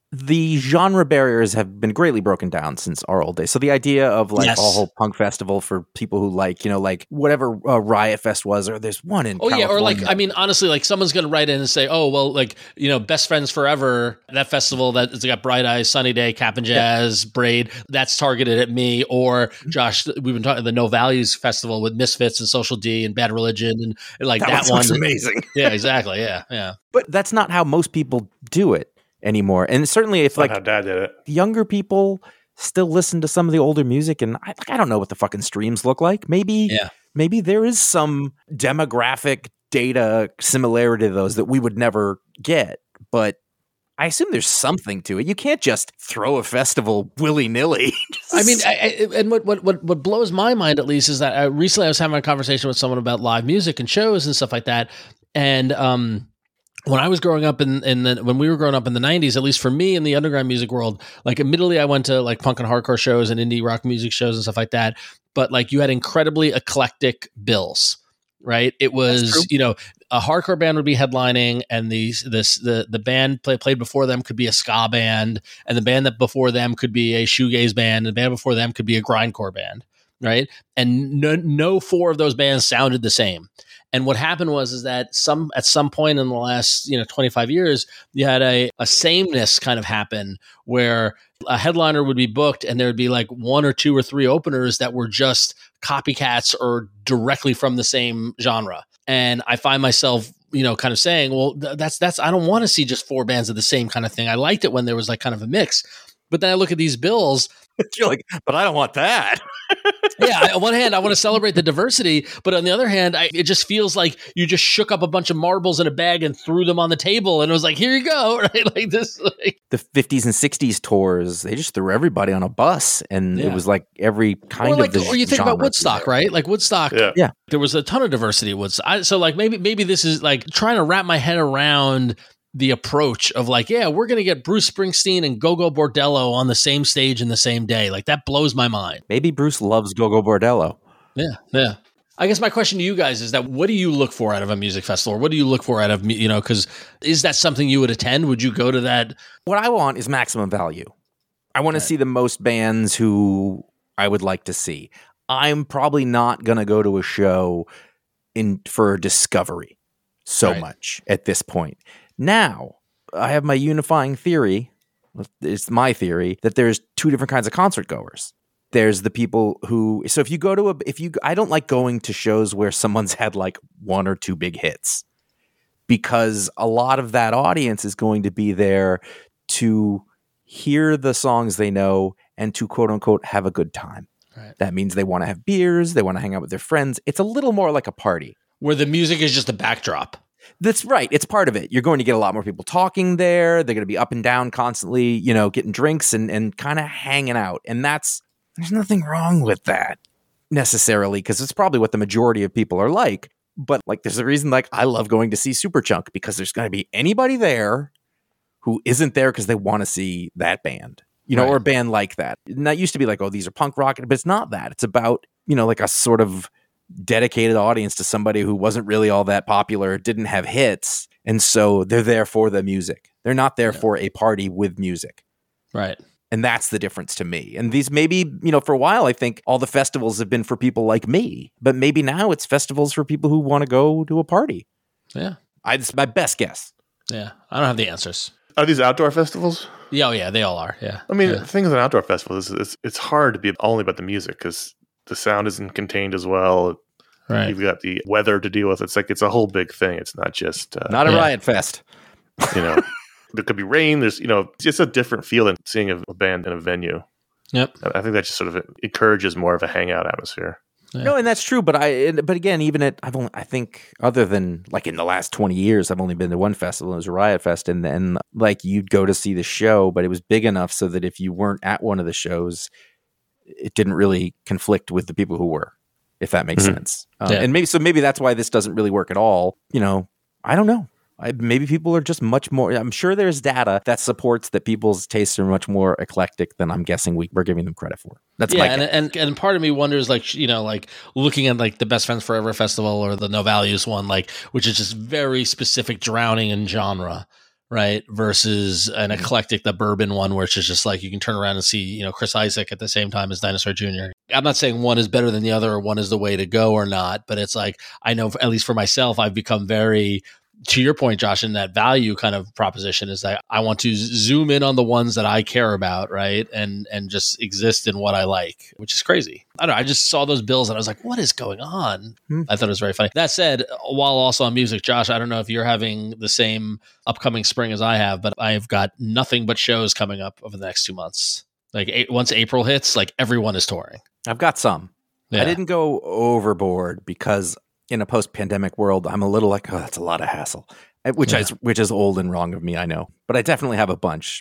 C: the genre barriers have been greatly broken down since our old days. So the idea of like a whole punk festival for people who like, like whatever Riot Fest was, or there's one in California.
D: Or like, I mean, honestly, like someone's going to write in and say, oh, well, like, Best Friends Forever, that festival that's got Bright Eyes, Sunny Day, Cap and Jazz, Braid, that's targeted at me. Or Josh, we've been talking the No Values Festival with Misfits and Social D and Bad Religion and like that one.
C: Amazing.
D: Yeah, exactly. Yeah.
C: But that's not how most people do it anymore. And certainly if like
A: how Dad did it.
C: Younger people still listen to some of the older music, and I don't know what the fucking streams look like. Maybe there is some demographic data similarity to those that we would never get, but I assume there's something to it. You can't just throw a festival willy-nilly.
D: I mean, and what blows my mind, at least, is that recently I was having a conversation with someone about live music and shows and stuff like that. And when I was growing up when we were growing up in the 90s, at least for me in the underground music world, like admittedly I went to like punk and hardcore shows and indie rock music shows and stuff like that. But like you had incredibly eclectic bills, right? It was, a hardcore band would be headlining, and the band played before them could be a ska band, and the band that before them could be a shoegaze band, and the band before them could be a grindcore band, right? And no four of those bands sounded the same. And what happened was that at some point in the last 25 years, you had a sameness kind of happen where a headliner would be booked and there would be like one or two or three openers that were just copycats or directly from the same genre. And I find myself kind of saying, well, that's I don't want to see just 4 bands of the same kind of thing. I liked it when there was like kind of a mix. But then I look at these bills.
C: You're like, but I don't want that.
D: Yeah, on one hand, I want to celebrate the diversity, but on the other hand, it just feels like you just shook up a bunch of marbles in a bag and threw them on the table, and it was like, here you go, right? Like this. Like,
C: the 50s and 60s tours, they just threw everybody on a bus, and it was like every kind of.
D: Or you think about Woodstock, right? Like Woodstock,
A: Yeah.
D: There was a ton of diversity at Woodstock. So like maybe this is like trying to wrap my head around the approach of like, yeah, we're going to get Bruce Springsteen and Gogo Bordello on the same stage in the same day. Like that blows my mind.
C: Maybe Bruce loves Gogo Bordello.
D: Yeah. I guess my question to you guys is that what do you look for out of a music festival? Or what do you look for out of, because is that something you would attend? Would you go to that?
C: What I want is maximum value. I want to see the most bands who I would like to see. I'm probably not going to go to a show for discovery so much at this point. Now, I have my unifying theory. It's my theory that there's 2 different kinds of concert goers. There's the people who, so if you go to I don't like going to shows where someone's had like 1 or 2 big hits, because a lot of that audience is going to be there to hear the songs they know and to quote unquote have a good time.
D: Right.
C: That means they want to have beers, they want to hang out with their friends. It's a little more like a party.
D: Where the music is just a backdrop.
C: That's right. It's part of it. You're going to get a lot more people talking there. They're going to be up and down constantly, getting drinks and kind of hanging out. And there's nothing wrong with that necessarily, because it's probably what the majority of people are like. But like, there's a reason like I love going to see Superchunk, because there's going to be anybody there who isn't there because they want to see that band, or a band like that. And that used to be like, oh, these are punk rock, but it's not that. It's about, like a sort of dedicated audience to somebody who wasn't really all that popular, didn't have hits, and so they're there for the music. They're not there for a party with music.
D: Right.
C: And that's the difference to me. And these maybe, for a while, I think all the festivals have been for people like me, but maybe now it's festivals for people who want to go to a party.
D: Yeah.
C: It's my best guess.
D: Yeah. I don't have the answers.
A: Are these outdoor festivals?
D: Yeah. Oh, yeah. They all are. Yeah.
A: I mean, the thing with an outdoor festival is it's hard to be only about the music, because the sound isn't contained as well.
D: Right.
A: You've got the weather to deal with. It's like it's a whole big thing. It's not just
C: not a riot fest.
A: There could be rain. There's it's a different feel than seeing a band in a venue.
D: Yep.
A: I think that just sort of encourages more of a hangout atmosphere.
C: Yeah. No, and that's true. But again, even I think other than like in the last 20 years, I've only been to one festival. It was a Riot Fest, and then like you'd go to see the show, but it was big enough so that if you weren't at one of the shows, it didn't really conflict with the people who were, if that makes sense. And maybe that's why this doesn't really work at all. I don't know. Maybe people are just much more. I'm sure there's data that supports that people's tastes are much more eclectic than I'm guessing we're giving them credit for. That's my guess.
D: And part of me wonders, like like looking at like the Best Friends Forever festival or the No Values one, like which is just very specific, drowning in genre, right? Versus an eclectic, the bourbon one, which is just like you can turn around and see Chris Isaak at the same time as Dinosaur Jr. I'm not saying one is better than the other or one is the way to go or not, but it's like I know at least for myself, I've become very. To your point, Josh, in that value kind of proposition is that I want to zoom in on the ones that I care about, right? And just exist in what I like, which is crazy. I don't know. I just saw those bills and I was like, what is going on? I thought it was very funny. That said, while also on music, Josh, I don't know if you're having the same upcoming spring as I have, but I've got nothing but shows coming up over the next 2 months. Like once April hits, like everyone is touring.
C: I've got some. Yeah. I didn't go overboard because in a post-pandemic world, I'm a little like, oh, that's a lot of hassle, which is old and wrong of me, I know. But I definitely have a bunch.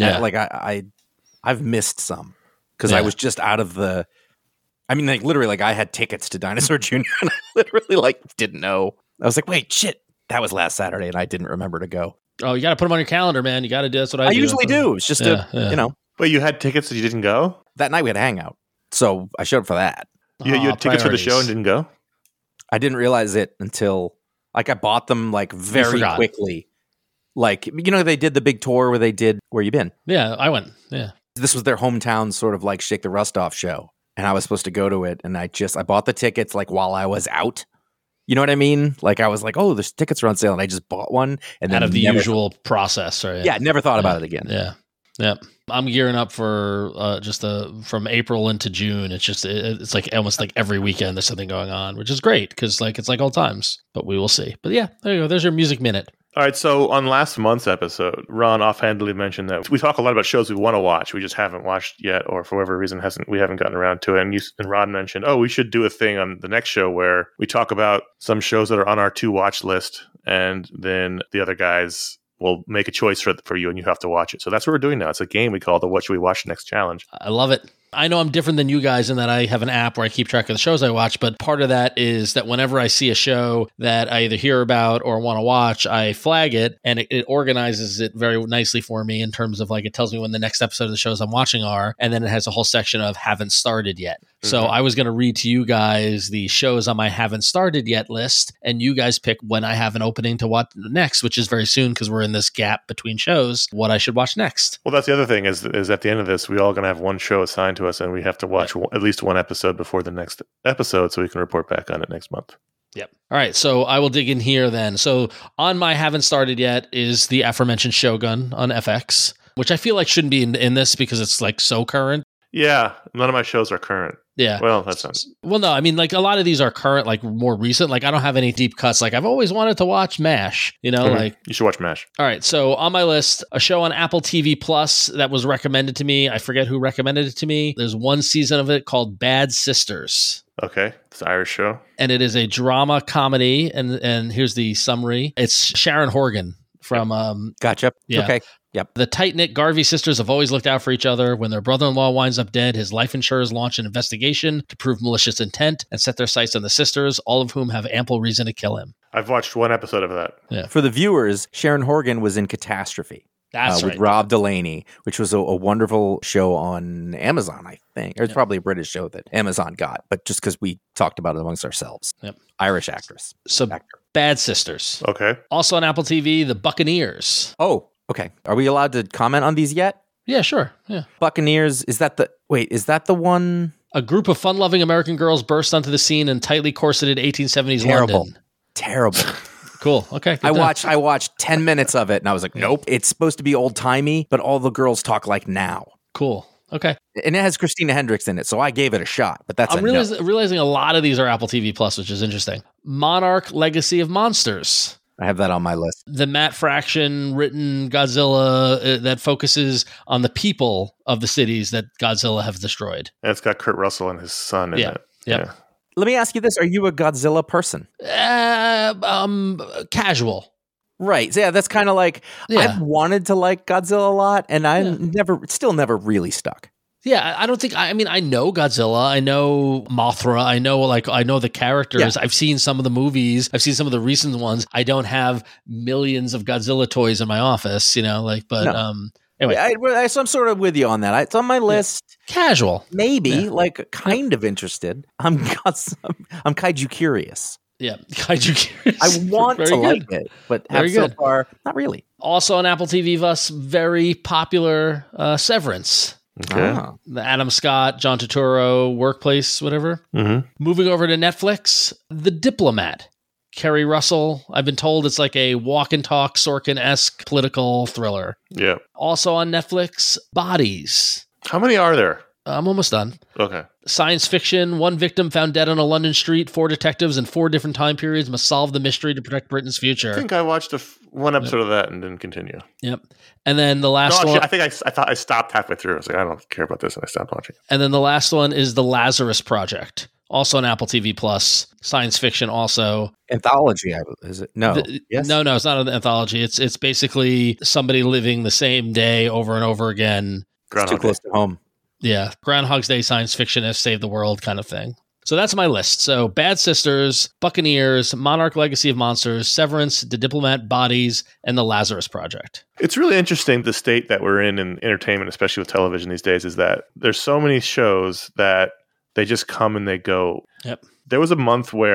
C: I've missed some because I was just out of the. I mean, like literally, like I had tickets to Dinosaur Jr. and I literally like didn't know. I was like, wait, shit, that was last Saturday, and I didn't remember to go.
D: Oh, you got to put them on your calendar, man. You got to do. That's what I do.
C: Usually do. It's just
A: Wait, you had tickets and you didn't go?
C: That night we had a hangout, so I showed up for that.
A: You had tickets for the show and didn't go?
C: I didn't realize it until I bought them like very quickly. Like, they did the big tour where you been?
D: Yeah, I went. Yeah.
C: This was their hometown sort of like Shake the Rust Off show. And I was supposed to go to it. And I bought the tickets like while I was out. You know what I mean? Like I was like, oh, there's tickets are on sale. And I just bought one. And then
D: out of the usual process. Right?
C: Yeah, never thought about it again.
D: Yeah. Yeah. I'm gearing up for from April into June. It's like almost like every weekend there's something going on, which is great because like it's like old times. But we will see. But yeah, there you go. There's your music minute.
A: All right, so on last month's episode, Ron offhandedly mentioned that we talk a lot about shows we want to watch, we just haven't watched yet, or for whatever reason we haven't gotten around to it. And Ron mentioned, we should do a thing on the next show where we talk about some shows that are on our to watch list, and then the other guys will make a choice for you, and you have to watch it. So that's what we're doing now. It's a game we call the What Should We Watch Next Challenge.
D: I love it. I know I'm different than you guys in that I have an app where I keep track of the shows I watch, but part of that is that whenever I see a show that I either hear about or want to watch, I flag it, and it organizes it very nicely for me in terms of like it tells me when the next episode of the shows I'm watching are, and then it has a whole section of haven't started yet. So I was going to read to you guys the shows on my haven't started yet list, and you guys pick when I have an opening to watch next, which is very soon because we're in this gap between shows, what I should watch next.
A: Well, that's the other thing is at the end of this, we all going to have one show assigned to us, and we have to watch at least one episode before the next episode so we can report back on it next month.
D: Yep. All right. So I will dig in here then. So on my haven't started yet is the aforementioned Shogun on FX, which I feel like shouldn't be in this because it's like so current.
A: Yeah. None of my shows are current.
D: Yeah.
A: Well, that sounds...
D: Well, no, I mean, like a lot of these are current, like more recent. Like I don't have any deep cuts. Like I've always wanted to watch MASH, like...
A: You should watch MASH.
D: All right. So on my list, a show on Apple TV Plus that was recommended to me. I forget who recommended it to me. There's one season of it called Bad Sisters.
A: Okay. It's an Irish show.
D: And it is a drama comedy. And here's the summary. It's Sharon Horgan from...
C: Gotcha.
D: Yeah.
C: Okay. Yep.
D: The tight-knit Garvey sisters have always looked out for each other. When their brother-in-law winds up dead, his life insurers launch an investigation to prove malicious intent and set their sights on the sisters, all of whom have ample reason to kill him.
A: I've watched one episode of that.
D: Yeah.
C: For the viewers, Sharon Horgan was in Catastrophe.
D: That's right.
C: With Rob Delaney, which was a wonderful show on Amazon, I think. Or it's probably a British show that Amazon got, but just because we talked about it amongst ourselves.
D: Yep.
C: Irish actress.
D: So Bad Sisters.
A: Okay.
D: Also on Apple TV, The Buccaneers.
C: Oh, okay. Are we allowed to comment on these yet?
D: Yeah, sure. Yeah.
C: Buccaneers, is that the one?
D: A group of fun-loving American girls burst onto the scene in tightly corseted 1870s London.
C: Terrible.
D: Cool. Okay.
C: I watched 10 minutes of it and I was like, nope. It's supposed to be old-timey, but all the girls talk like now.
D: Cool. Okay.
C: And it has Christina Hendricks in it, so I gave it a shot, but that's
D: I'm realizing a lot of these are Apple TV Plus, which is interesting. Monarch: Legacy of Monsters.
C: I have that on my list.
D: The Matt Fraction written Godzilla that focuses on the people of the cities that Godzilla have destroyed.
A: And it's got Kurt Russell and his son in it.
D: Yep.
A: Yeah.
C: Let me ask you this. Are you a Godzilla person?
D: Casual.
C: Right. Yeah, that's kind of like, I've wanted to like Godzilla a lot, and still never really stuck.
D: Yeah, I don't think, I know Godzilla, I know Mothra, I know the characters, I've seen some of the movies, I've seen some of the recent ones. I don't have millions of Godzilla toys in my office, anyway.
C: So I'm sort of with you on that. It's on my list.
D: Casual.
C: Maybe, kind of interested. I'm kaiju curious.
D: Yeah, kaiju curious.
C: I want to like it, but so far, not really.
D: Also on Apple TV Plus, very popular Severance.
A: Okay.
D: The Adam Scott, John Turturro, Workplace, whatever.
A: Mm-hmm.
D: Moving over to Netflix, The Diplomat. Kerry Russell. I've been told it's like a walk and talk Sorkin-esque political thriller.
A: Yeah.
D: Also on Netflix, Bodies.
A: How many are there?
D: I'm almost done.
A: Okay.
D: Science fiction. One victim found dead on a London street. 4 detectives in 4 different time periods must solve the mystery to protect Britain's future.
A: I think I watched one episode of that and didn't continue.
D: Yep. And then the last one.
A: I think I thought I stopped halfway through. I was like, I don't care about this, and I stopped watching.
D: And then the last one is The Lazarus Project. Also on Apple TV Plus. Science fiction also.
C: Anthology, is it? No.
D: Yes. No, it's not an anthology. It's basically somebody living the same day over and over again.
C: It's too close to home.
D: Yeah. Groundhog's Day science fiction has saved the world kind of thing. So that's my list. So Bad Sisters, Buccaneers, Monarch: Legacy of Monsters, Severance, The Diplomat, Bodies, and The Lazarus Project.
A: It's really interesting the state that we're in entertainment, especially with television these days, is that there's so many shows that they just come and they go.
D: Yep.
A: There was a month where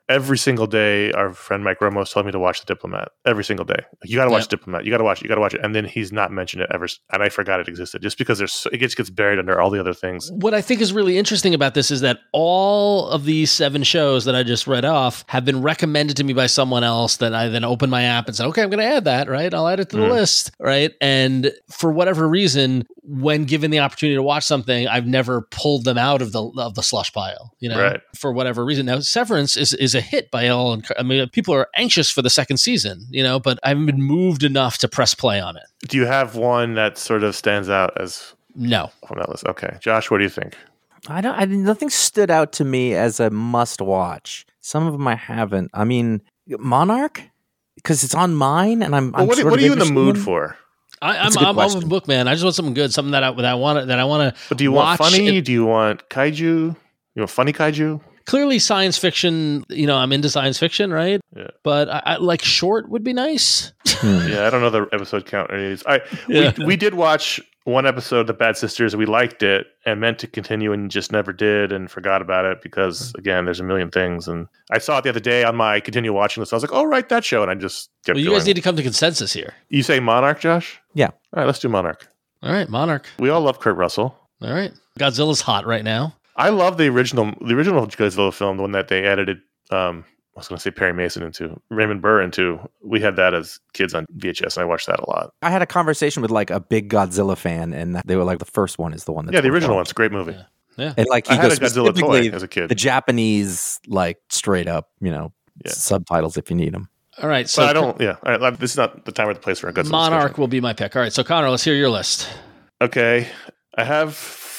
A: every single day, our friend Mike Ramos told me to watch The Diplomat every single day. Like, you got to watch Diplomat. You got to watch it. You got to watch it. And then he's not mentioned it ever. And I forgot it existed just because it gets buried under all the other things.
D: What I think is really interesting about this is that all of these 7 shows that I just read off have been recommended to me by someone else that I then open my app and say, okay, I'm going to add that, right? I'll add it to the list, right? And for whatever reason, when given the opportunity to watch something, I've never pulled them out of the slush pile,
A: Right.
D: for whatever reason. Now, Severance is a hit by all. I mean, people are anxious for the second season, but I haven't been moved enough to press play on it.
A: Do you have one that sort of stands out as
D: No
A: on that list? Okay. Josh, what do you think?
C: Nothing stood out to me as a must watch. Some of them I haven't. I mean, Monarch, because it's on mine, and I'm.
A: What are you in the mood for?
D: I'm a book man. I just want something good, something that I want to.
A: But do you want funny? Do you want kaiju? You want funny kaiju?
D: Clearly, science fiction. I'm into science fiction, right?
A: Yeah.
D: But I like short would be nice.
A: Yeah, I don't know the episode count. We did watch one episode of The Bad Sisters. We liked it and meant to continue and just never did and forgot about it because, again, there's a million things. And I saw it the other day on my continue watching list. I was like, oh, right, that show. And I just kept going.
D: You guys need to come to consensus here.
A: You say Monarch, Josh?
C: Yeah.
A: All right, let's do Monarch.
D: All right, Monarch.
A: We all love Kurt Russell.
D: All right. Godzilla's hot right now.
A: I love the original Godzilla film, the one that they edited, I was going to say Perry Mason into, Raymond Burr into. We had that as kids on VHS, and I watched that a lot.
C: I had a conversation with like a big Godzilla fan, and they were like, the first one is the one that's
A: the original one's a great movie.
D: Yeah.
C: And like
A: I had a Godzilla toy as a kid.
C: The Japanese, like straight up, subtitles if you need them.
D: All right. So
A: But I don't, All right, this is not the time or the place for a Godzilla
D: Monarch
A: discussion.
D: will be my pick. All right. So Connor, let's hear your list.
A: Okay. I have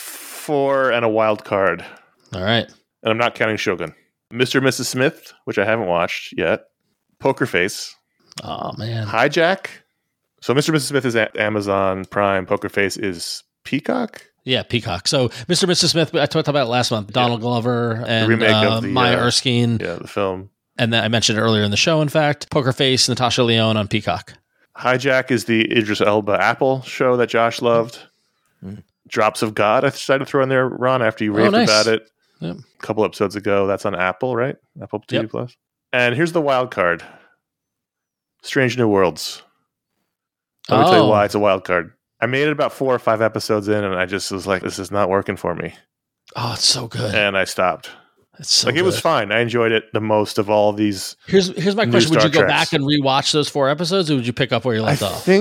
A: 4 and a wild card.
D: All right.
A: And I'm not counting Shogun. Mr. and Mrs. Smith, which I haven't watched yet. Poker Face.
D: Oh, man.
A: Hijack. So Mr. and Mrs. Smith is Amazon Prime. Poker Face is Peacock.
D: Yeah, Peacock. So Mr. and Mrs. Smith, I talked about it last month. Donald Glover and
A: remake of the,
D: Maya Erskine.
A: Yeah, the film.
D: And then I mentioned it earlier in the show, in fact. Poker Face, Natasha Lyonne on Peacock.
A: Hijack is the Idris Elba Apple show that Josh loved. Drops of God, I decided to throw in there, Ron, after you raved about it a couple episodes ago. That's on Apple, right? Apple TV Plus. And here's the wild card. Strange New Worlds. Let me tell you why it's a wild card. I made it about 4 or 5 episodes in, and I just was like, this is not working for me.
D: Oh, it's so good.
A: And I stopped.
D: It's so good.
A: It was fine. I enjoyed it the most of all these.
D: Here's my question. Would you go
A: Treks.
D: back and rewatch those 4 episodes, or would you pick up where you left off?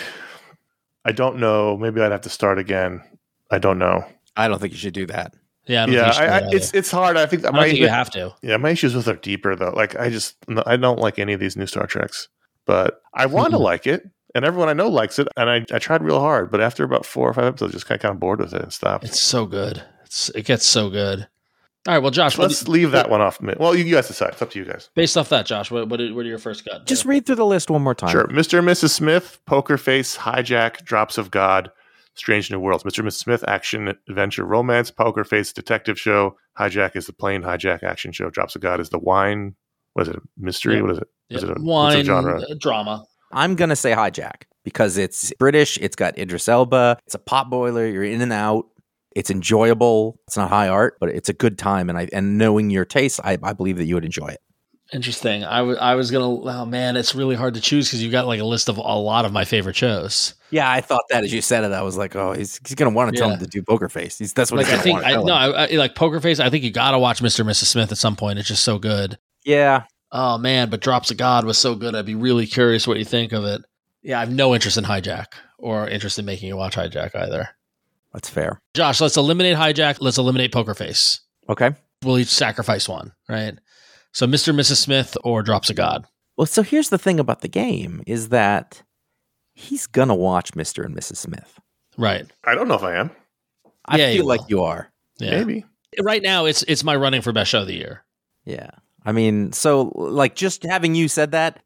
A: I don't know. Maybe I'd have to start again. I don't know.
C: I don't think you should do that.
D: Yeah, I don't think you should do that
A: it's hard. I think
D: I don't think you have to.
A: Yeah, my issues with it are deeper though. Like I don't like any of these new Star Treks, but I want to like it, and everyone I know likes it, and I tried real hard, but after about 4 or 5 episodes, just kind of bored with it and stopped.
D: It's so good. It gets so good. All right, well, Josh,
A: let's leave that one off. Well, you guys decide. It's up to you guys.
D: Based off that, Josh, what are your first gut?
C: Just read through the list one more time.
A: Sure. Mr. and Mrs. Smith, Poker Face, Hijack, Drops of God, Strange New Worlds. Mr. and Mrs. Smith, action, adventure, romance. Poker Face, detective show. Hijack is the plain hijack action show. Drops of God is the wine. What is it? Mystery?
D: Yeah.
A: What is it?
D: Yeah.
A: Is it
D: Wine,
A: what's the genre?
D: Drama.
C: I'm going to say Hijack because it's British. It's got Idris Elba. It's a pot boiler. You're in and out. It's enjoyable. It's not high art, but it's a good time. And knowing your taste, I believe that you would enjoy it.
D: Interesting. I was going to, oh man, it's really hard to choose because you got like a list of a lot of my favorite shows.
C: Yeah, I thought that as you said it, I was like, oh, he's going to want to tell him to do Poker Face. That's what
D: like,
C: he's going to want to tell him.
D: I like Poker Face. I think you got to watch Mr. and Mrs. Smith at some point. It's just so good.
C: Yeah.
D: Oh man, but Drops of God was so good. I'd be really curious what you think of it. Yeah, I have no interest in Hijack or interest in making you watch Hijack either.
C: That's fair.
D: Josh, let's eliminate Hijack. Let's eliminate Poker Face.
C: Okay.
D: We'll each sacrifice one, right? So Mr. and Mrs. Smith or Drops of God.
C: Well, so here's the thing about the game is that he's going to watch Mr. and Mrs. Smith.
D: Right.
A: I don't know if I am.
C: I
D: Yeah,
C: feel
D: you
C: like
D: will.
C: you are.
D: Yeah.
A: Maybe.
D: Right now, it's my running for best show of the year.
C: Yeah. I mean, so like just having you said that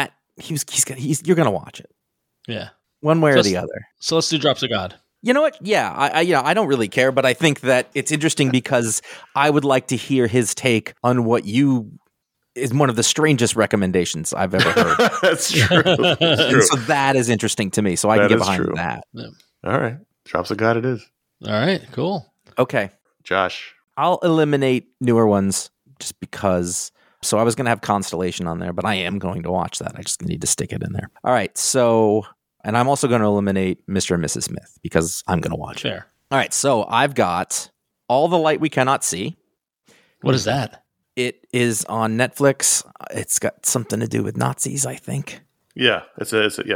C: you're going to watch it.
D: Yeah.
C: One way or the other.
D: So let's do Drops of God.
C: You know what? Yeah, I don't really care, but I think that it's interesting because I would like to hear his take on what is one of the strangest recommendations I've ever heard.
A: That's true. That's true.
C: And so that is interesting to me. So I can get behind
A: true.
C: that.
D: Yeah.
A: All right. Drops of God it is.
D: All right, cool.
C: Okay.
A: Josh.
C: I'll eliminate newer ones just because So I was going to have Constellation on there, but I am going to watch that. I just need to stick it in there. All right. So, and I'm also going to eliminate Mr. and Mrs. Smith because I'm going to watch it.
D: Fair.
C: All right. So I've got All the Light We Cannot See.
D: What is that?
C: It is on Netflix. It's got something to do with Nazis, I think.
A: Yeah, it's based on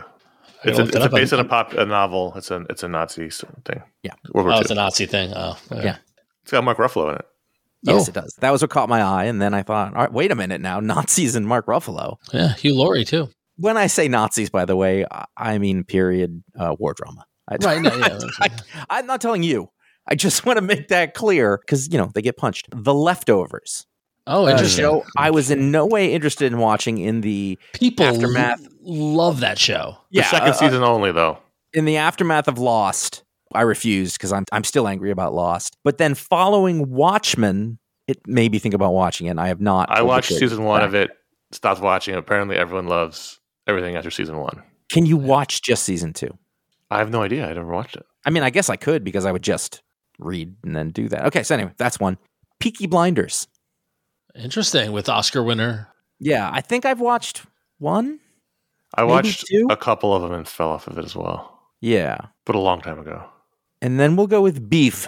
A: a novel. It's a Nazi thing.
C: Yeah.
A: World War
D: Oh,
A: II.
D: it's a Nazi thing. Oh, okay.
C: Yeah.
A: It's got Mark Ruffalo in it.
C: Yes,
D: Oh.
C: it does. That was what caught my eye. And then I thought, all right, wait a minute now. Nazis and Mark Ruffalo.
D: Yeah, Hugh Laurie too.
C: When I say Nazis, by the way, I mean period war drama.
D: Right. No, yeah.
C: I'm not telling you. I just want to make that clear because, they get punched. The Leftovers.
D: Oh, interesting.
C: Show I was in no way interested in watching in the
D: People
C: aftermath.
D: love that show.
A: The second season only, though.
C: In the aftermath of Lost, I refused because I'm still angry about Lost. But then following Watchmen, it made me think about watching it. And I have not.
A: I watched season 1 of it, stopped watching. Apparently, everyone loves everything after season 1.
C: Can you watch just season 2?
A: I have no idea. I never watched it.
C: I mean, I guess I could because I would just read and then do that. Okay, so anyway, that's one. Peaky Blinders.
D: Interesting, with Oscar winner.
C: Yeah, I think I've watched one.
A: I watched
C: two?
A: a couple of them and fell off of it as well,
C: Yeah.
A: but a long time ago.
C: And then we'll go with Beef.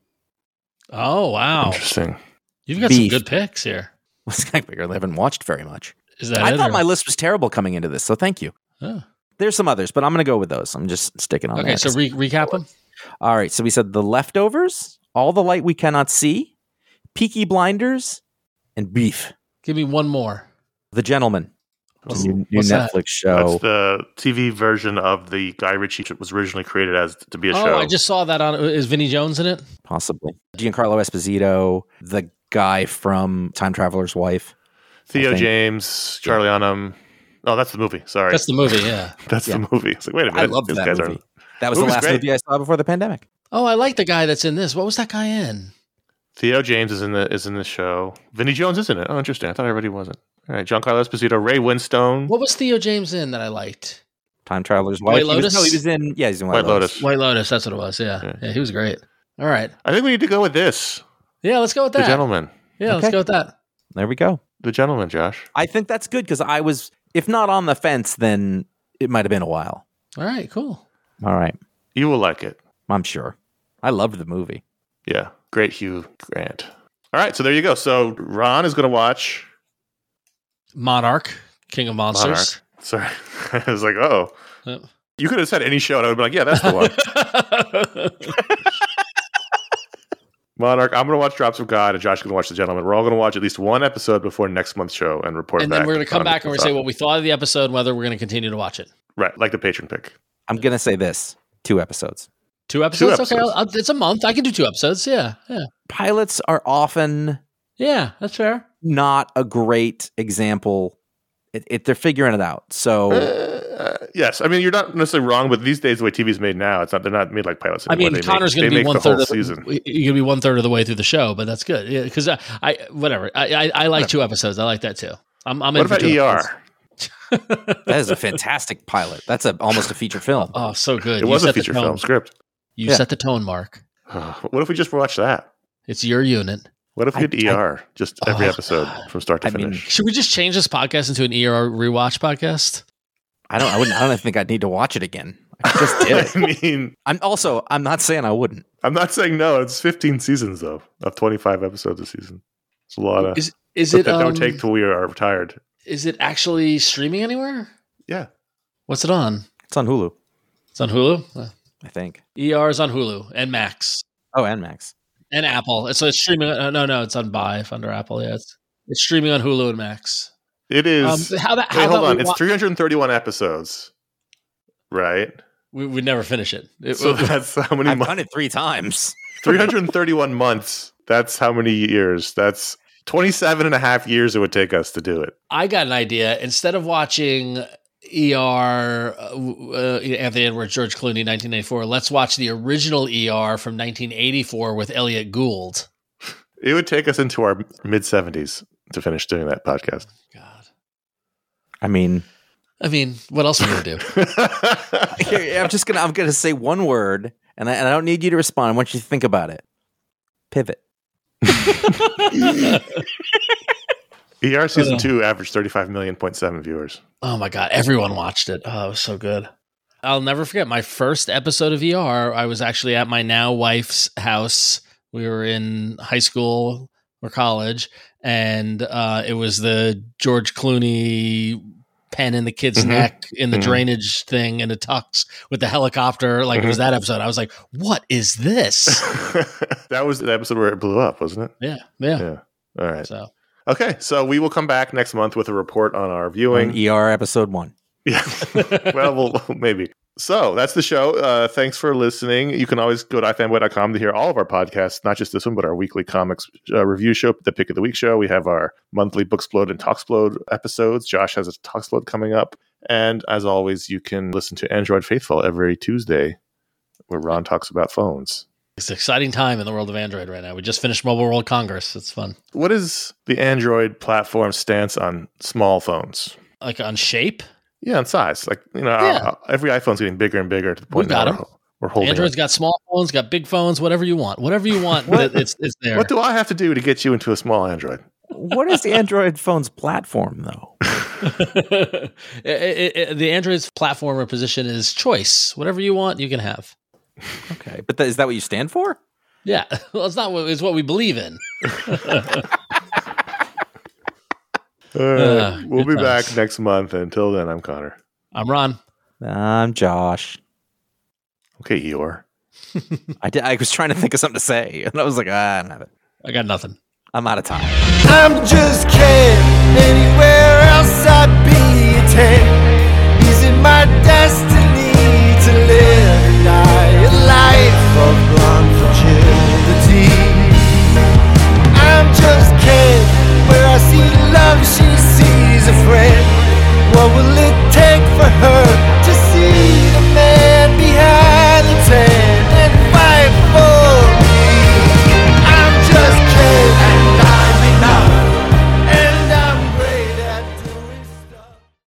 D: Oh, wow.
A: Interesting.
D: You've got
C: Beef.
D: some good picks here.
C: I haven't watched very much.
D: Is that
C: I
D: it?
C: thought
D: or-
C: my list was terrible coming into this, so thank you.
D: Oh.
C: There's some others, but I'm going to go with those. I'm just sticking on
D: Okay,
C: that.
D: so recap them.
C: All right, so we said The Leftovers, All the Light We Cannot See, Peaky Blinders, and Beef.
D: Give me one more.
C: The Gentleman.
A: What's-
C: New
D: what's that?
C: Netflix show.
A: That's the TV version of the Guy Ritchie that was originally created as to be a
D: Oh,
A: show.
D: I just saw that on. Is Vinnie Jones in it?
C: Possibly. Giancarlo Esposito, the guy from Time Traveler's Wife.
A: Theo
C: I think.
A: James, Charlie Hunnam. Oh, that's the movie. Sorry,
D: That's the movie. Yeah.
A: that's the movie. It's like, wait a minute.
C: I loved
A: these
C: that
A: guys
C: movie.
A: aren't-
C: That was the
A: Movie's
C: last
A: great.
C: movie I saw before the pandemic.
D: Oh, I like the guy that's in this. What was that guy in?
A: Theo James is in the show. Vinnie Jones is in it. Oh, interesting. I thought everybody wasn't. All right, Giancarlo Esposito, Ray Winstone,
D: What was Theo James in that I liked?
C: Time Traveler's Wife.
D: White
C: He was-
D: Lotus?
C: no, he was in. Yeah, he's in
A: White Lotus.
D: White Lotus. That's what it was. Yeah. Yeah, he was great. All right.
A: I think we need to go with this.
D: Yeah, let's go with
A: The
D: that.
A: Gentleman.
D: Yeah, let's
C: Okay.
D: go with that.
C: There we go.
A: The Gentleman, Josh.
C: I think that's good because I was, if not on the fence, then it might have been a while.
D: All right, cool.
C: All right.
A: You will like it.
C: I'm sure. I loved the movie.
A: Yeah. Great Hugh Grant. All right, so there you go. So Ron is going to watch
D: Monarch, King of Monsters.
A: Monarch. Sorry. I was like, oh.
D: Yep.
A: You could have said any show, and I would be like, yeah, that's the one. Monarch. I'm going to watch Drops of God, and Josh is going to watch The Gentleman. We're all going to watch at least one episode before next month's show and report
D: And
A: back.
D: then we're going to come
A: on
D: back and we're
A: what's
D: going to say
A: up.
D: what we thought of the episode and whether we're going to continue to watch it.
A: Right, like the patron pick.
C: I'm going to say this 2 episodes.
D: 2 episodes? Okay,
A: episodes.
D: it's a month. I can do 2 episodes. Yeah, yeah.
C: Pilots are often
D: Yeah, that's fair.
C: not a great example. They're figuring it out. So
A: Yes, I mean you're not necessarily wrong, but these days the way TV's made now, they're not made like pilots
D: I
A: anymore.
D: mean, Connor's going to be
A: they make
D: one
A: the whole
D: third of
A: season.
D: you're going to be 1/3 of the way through the show, but that's good. Yeah, because I like 2 episodes. I like that too. I'm in
A: What
D: for
A: about
D: 2
A: ER?
D: episodes.
C: that is a fantastic pilot. That's almost a feature film.
D: Oh, so good.
A: It was a
D: set the
A: feature
D: tone.
A: film script.
D: You
C: Yeah.
D: set the tone, Mark.
A: What if we just watch that?
D: It's your unit.
A: What if we did ER just every
D: Oh,
A: episode from start to
C: I mean,
A: finish?
D: Should we just change this podcast into an ER rewatch podcast?
C: I don't think I'd need to watch it again. I just did it.
A: I mean,
C: I'm not saying I wouldn't.
A: I'm not saying no. It's 15 seasons though, of 25 episodes a season. It's a lot of.
D: Is
A: But
D: it
A: that don't take till we are retired.
D: is it actually streaming anywhere?
A: Yeah,
D: What's it on?
C: It's on Hulu,
D: It's on Hulu.
C: I think.
D: ER is on Hulu and Max
C: Oh, and Max.
D: and Apple. So it's streaming. No, it's on Vive under Apple. Yeah, it's streaming on Hulu and Max.
A: it is.
D: How
A: Wait,
D: about
A: hold on.
D: we
A: It's 331 episodes, right?
D: we would never finish it.
A: So that's how many
C: I've
A: months?
C: done it 3 times.
A: 331 months. That's how many years? That's 27 and a half years it would take us to do it.
D: I got an idea. Instead of watching ER, Anthony Edwards, George Clooney, 1994, let's watch the original ER from 1984 with Elliot Gould.
A: It would take us into our mid 70s to finish doing that podcast.
D: God.
C: I mean,
D: What else are we going to do?
C: here, I'm gonna say one word, and I don't need you to respond. I want you to think about it. Pivot.
A: ER season 2 averaged 35.7 viewers.
D: Oh my God. Everyone watched it. Oh, it was so good. I'll never forget my first episode of ER. I was actually at my now wife's house. We were in high school or college, and it was the George Clooney pen in the kid's neck in the drainage thing in the tux with the helicopter. Like it was that episode. I was like, what is this?
A: That was the episode where it blew up, wasn't it?
D: Yeah.
A: All right.
D: So
A: Okay, so we will come back next month with a report on our viewing.
C: On ER episode 1.
A: Yeah. well, maybe. So that's the show. Thanks for listening. You can always go to ifanboy.com to hear all of our podcasts, not just this one, but our weekly comics review show, the Pick of the Week show. We have our monthly Booksplode and Talksplode episodes. Josh has a Talksplode coming up. And as always, you can listen to Android Faithful every Tuesday, where Ron talks about phones.
D: it's an exciting time in the world of Android right now. We just finished Mobile World Congress. It's fun.
A: What is the Android platform stance on small phones?
D: Like on shape?
A: Yeah, on size. Like, every iPhone's getting bigger and bigger to the point now we're holding
D: Android's got small phones, got big phones, whatever you want. Whatever you want, it's there.
A: What do I have to do to get you into a small Android?
C: What is the Android phone's platform, though?
D: The Android's platform or position is choice. Whatever you want, you can have.
C: Okay, but is that what you stand for?
D: Yeah, well, it's what we believe in.
A: We'll be back next month. Until then, I'm Connor.
D: I'm Ron.
C: I'm Josh.
A: Okay, Eeyore.
C: I was trying to think of something to say, and I was like, I don't have it.
D: I got nothing.
C: I'm out of time.
B: I'm just kidding. Anywhere else I'd be a 10.